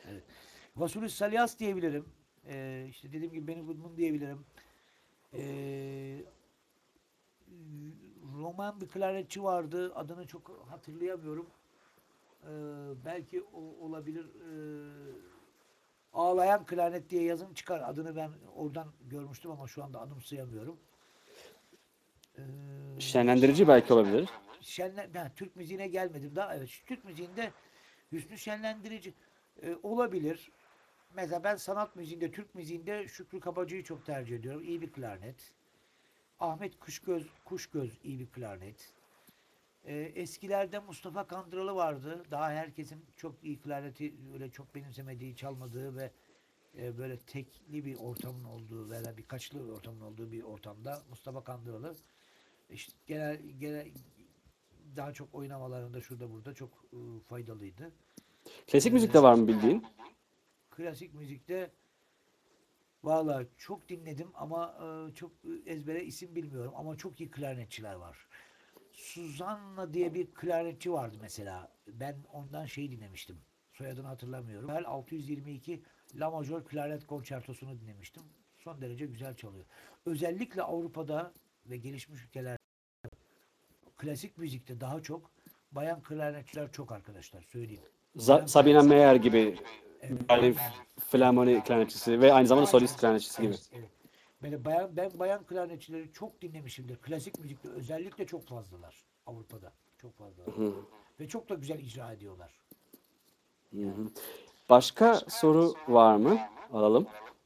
Evet. Vasilis Salyas diyebilirim. Ee, işte dediğim gibi Benny Goodman diyebilirim. Ee, Roman bir klarnetçi vardı. Adını çok hatırlayamıyorum. Ee, belki o, olabilir. Ee, Ağlayan Klarnet diye yazım çıkar. Adını ben oradan görmüştüm ama şu anda anımsayamıyorum. Ee, Şenlendirici belki olabilir. Şenlen, ben Türk müziğine gelmedim daha. Evet, şu Türk müziğinde Hüsnü Şenlendirici e, olabilir. Mesela ben sanat müziğinde, Türk müziğinde Şükrü Kabacı'yı çok tercih ediyorum. İyi bir klarnet. Ahmet Kuşgöz, Kuşgöz iyi bir klarnet. Ee, eskilerde Mustafa Kandıralı vardı. Daha herkesin çok iyi klarneti öyle çok benimsemediği, çalmadığı ve e, böyle tekli bir ortamın olduğu veya birkaçlı bir ortamın olduğu bir ortamda Mustafa Kandıralı işte genel, genel daha çok oynamalarında şurada burada çok e, faydalıydı. Klasik Ee, müzikte var mı bildiğin? Klasik müzikte valla çok dinledim ama e, çok ezbere isim bilmiyorum ama çok iyi klarnetçiler var. Suzanna diye bir klarnetçi vardı mesela. Ben ondan şey dinlemiştim. Soyadını hatırlamıyorum. Bel altı yüz yirmi iki La Major Klarnet Konçertosunu dinlemiştim. Son derece güzel çalıyor. Özellikle Avrupa'da ve gelişmiş ülkelerde klasik müzikte daha çok bayan klarnetçiler çok arkadaşlar söyleyeyim. Za- Bayan Sabina klarnet Meyer gibi evet, Berlin evet, evet. Filarmoni klarnetçisi ve aynı zamanda Aynen. solist klarnetçisi gibi. Evet, evet. Böyle bayan, ben bayan klarnetçileri çok dinlemişimdir. Klasik müzikte özellikle çok fazlalar Avrupa'da. Çok fazlalar. Ve çok da güzel icra ediyorlar. Yani Başka soru var mı? Alalım.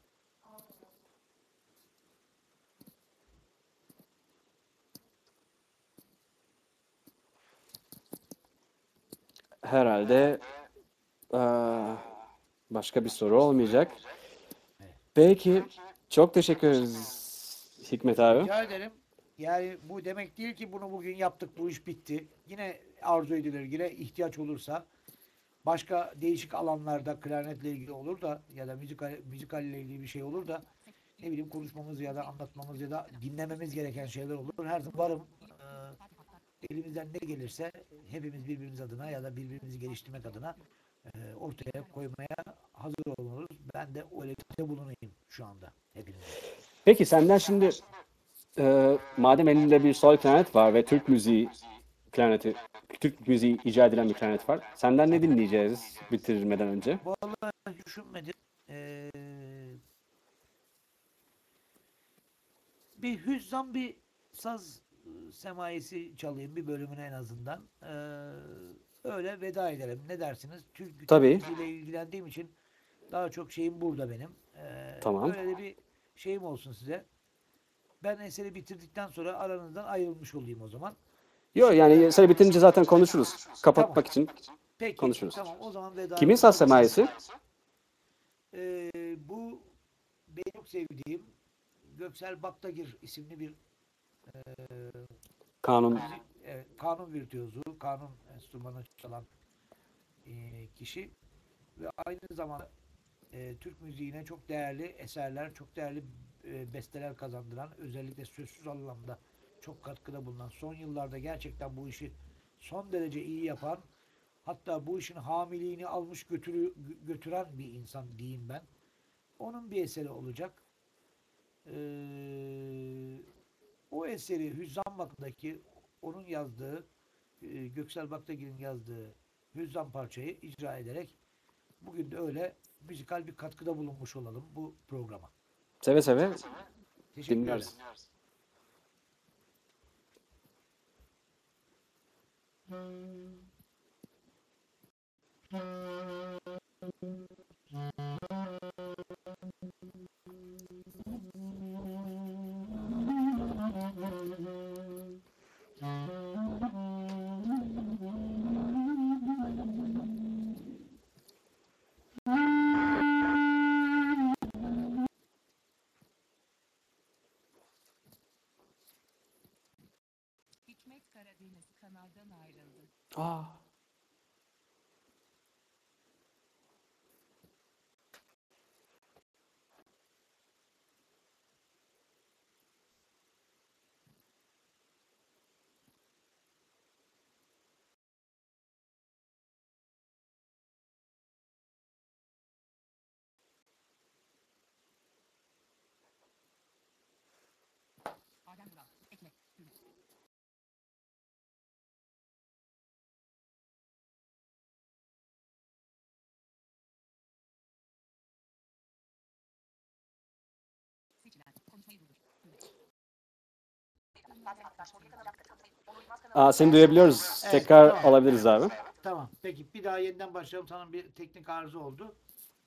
Herhalde eee, başka bir soru olmayacak. evet. Peki, çok teşekkür ederiz Hikmet abi. Rica ederim. Yani bu demek değil ki bunu bugün yaptık, bu iş bitti. Yine arzu edilir, yine ihtiyaç olursa başka değişik alanlarda klarnetle ilgili olur da ya da müzikal, müzikalle ilgili bir şey olur da ne bileyim konuşmamız ya da anlatmamız ya da dinlememiz gereken şeyler olur. Her zaman varım. Ee, elimizden ne gelirse hepimiz birbirimiz adına ya da birbirimizi geliştirmek adına e, ortaya koymaya hazır oluruz. Ben de öyle bir bulunayım şu anda hepinize. Peki senden şimdi eee, madem elinde bir sol klarnet var ve Türk müziği klarneti, Türk müziği icra edilen bir klarnet var. Senden ne dinleyeceğiz bitirmeden önce? Vallahi düşünmedim. Ee, bir hüzzam bir saz e, semayesi çalayım bir bölümüne en azından. Ee, öyle veda edelim. Ne dersiniz? Türk, Türk Tabii, müziğiyle ilgilendiğim için daha çok şeyim burada benim. Ee, tamam. öyle de bir şeyim olsun size. Ben eseri bitirdikten sonra aranızdan ayrılmış olayım o zaman. Yok Şimdiden yani sayı bitince zaten konuşuruz. tamam. Kapatmak için Peki. konuşuruz. Tamam. O zaman veda Kimin etmiş saz olayım. semayesi? Ee, bu benim çok sevdiğim Göksel Baktagir isimli bir Kanun. müzik, evet, kanun virtüözü, kanun enstrümanı çalan e, kişi ve aynı zamanda e, Türk müziğine çok değerli eserler, çok değerli e, besteler kazandıran, özellikle sözsüz anlamda çok katkıda bulunan, son yıllarda gerçekten bu işi son derece iyi yapan, hatta bu işin hamiliğini almış götürü, götüren bir insan diyeyim ben. Onun bir eseri olacak. Ee, o eseri Hüzzam Vakfı'ndaki onun yazdığı e, Göksel Baktagir'in yazdığı Hüzzam parçayı icra ederek bugün de öyle müzikal bir katkıda bulunmuş olalım bu programa. Seve seve Teşekkürler. dinleriz. Hikmet Karadeniz kanaldan ayrıldı. Aa. Aa, seni duyabiliyoruz. Evet, Tekrar tamam. alabiliriz abi. Tamam. Peki bir daha yeniden başlayalım. Sana bir teknik arıza oldu.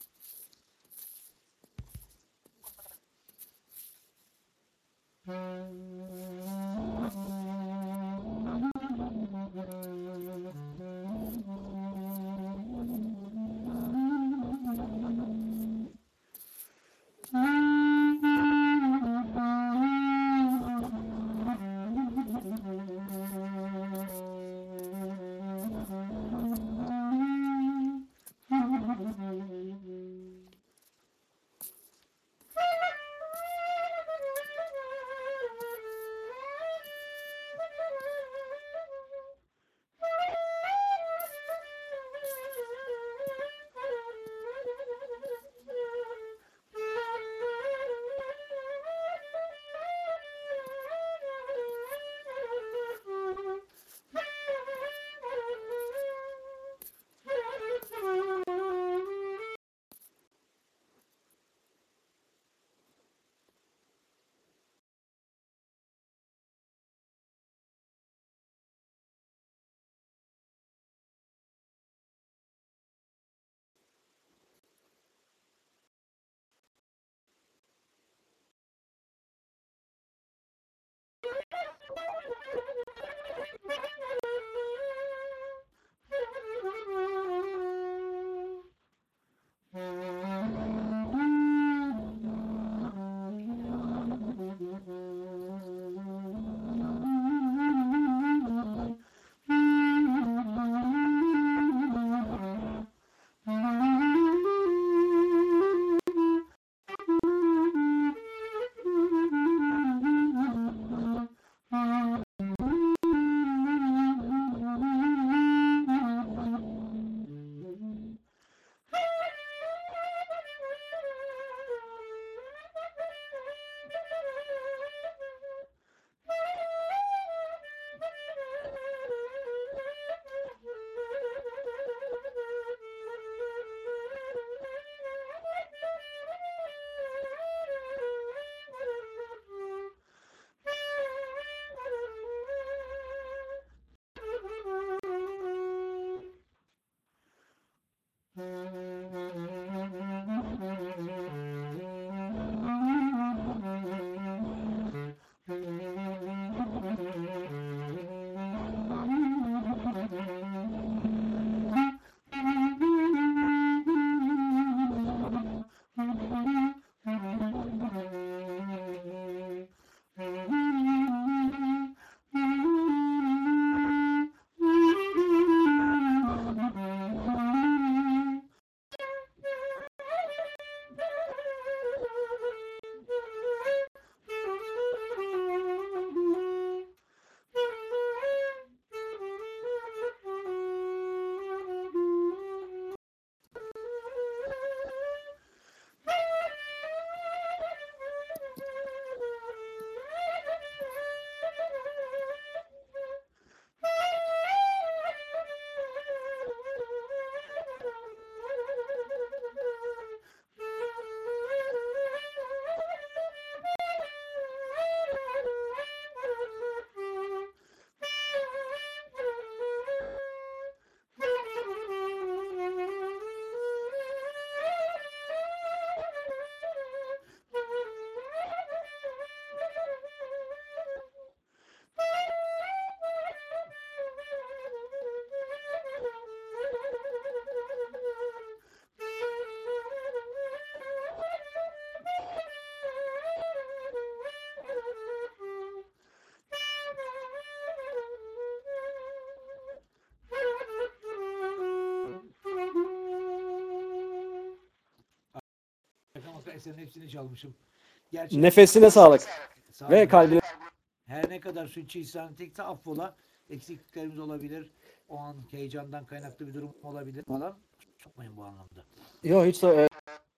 Şaka maka eserin hepsini çalmışım. Gerçi Nefesine sağlık sağ ve olun. kalbine. Her ne kadar sürçülisan tekse affola. Eksikliklerimiz olabilir. O an heyecandan kaynaklı bir durum olabilir falan. Sokmayın bu anlamda. Yok hiç de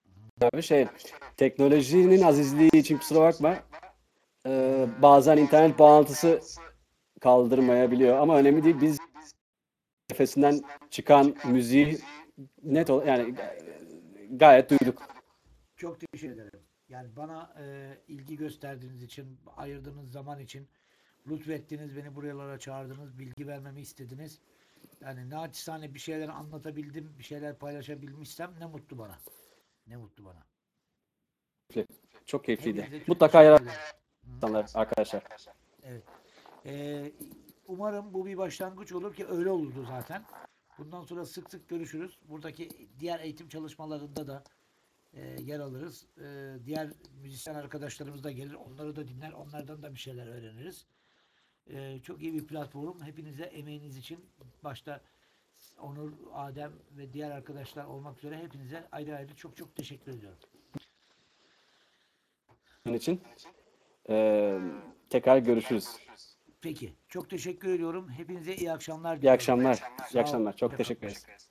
abi şey teknolojinin azizliği için kusura bakma. Ee, bazen internet bağlantısı kaldırmayabiliyor ama önemli değil. Biz nefesinden çıkan müziği net ol yani gayet duyduk. Çok teşekkür ederim. Yani bana e, ilgi gösterdiğiniz için, ayırdığınız zaman için lütfettiniz, beni buralara çağırdınız, bilgi vermemi istediniz. Yani naçizane bir şeyler anlatabildim, bir şeyler paylaşabilmişsem ne mutlu bana. Ne mutlu bana. Çok keyifliydi. Hepinize çok Mutlaka teşekkür yarar ederim. insanlar, arkadaşlar. Evet. Ee, umarım bu bir başlangıç olur ki öyle olurdu zaten. Bundan sonra sık sık görüşürüz. Buradaki diğer eğitim çalışmalarında da e, yer alırız. E, diğer müzisyen arkadaşlarımız da gelir. Onları da dinler. Onlardan da bir şeyler öğreniriz. E, çok iyi bir platform. Hepinize emeğiniz için başta Onur, Adem ve diğer arkadaşlar olmak üzere hepinize ayrı ayrı çok çok teşekkür ediyorum. Bunun için Ee, tekrar görüşürüz. Peki. Çok teşekkür ediyorum. Hepinize iyi akşamlar İyi diliyorum. akşamlar. Sağ İyi olun. akşamlar. Çok Hoşça kalın. teşekkür ederiz.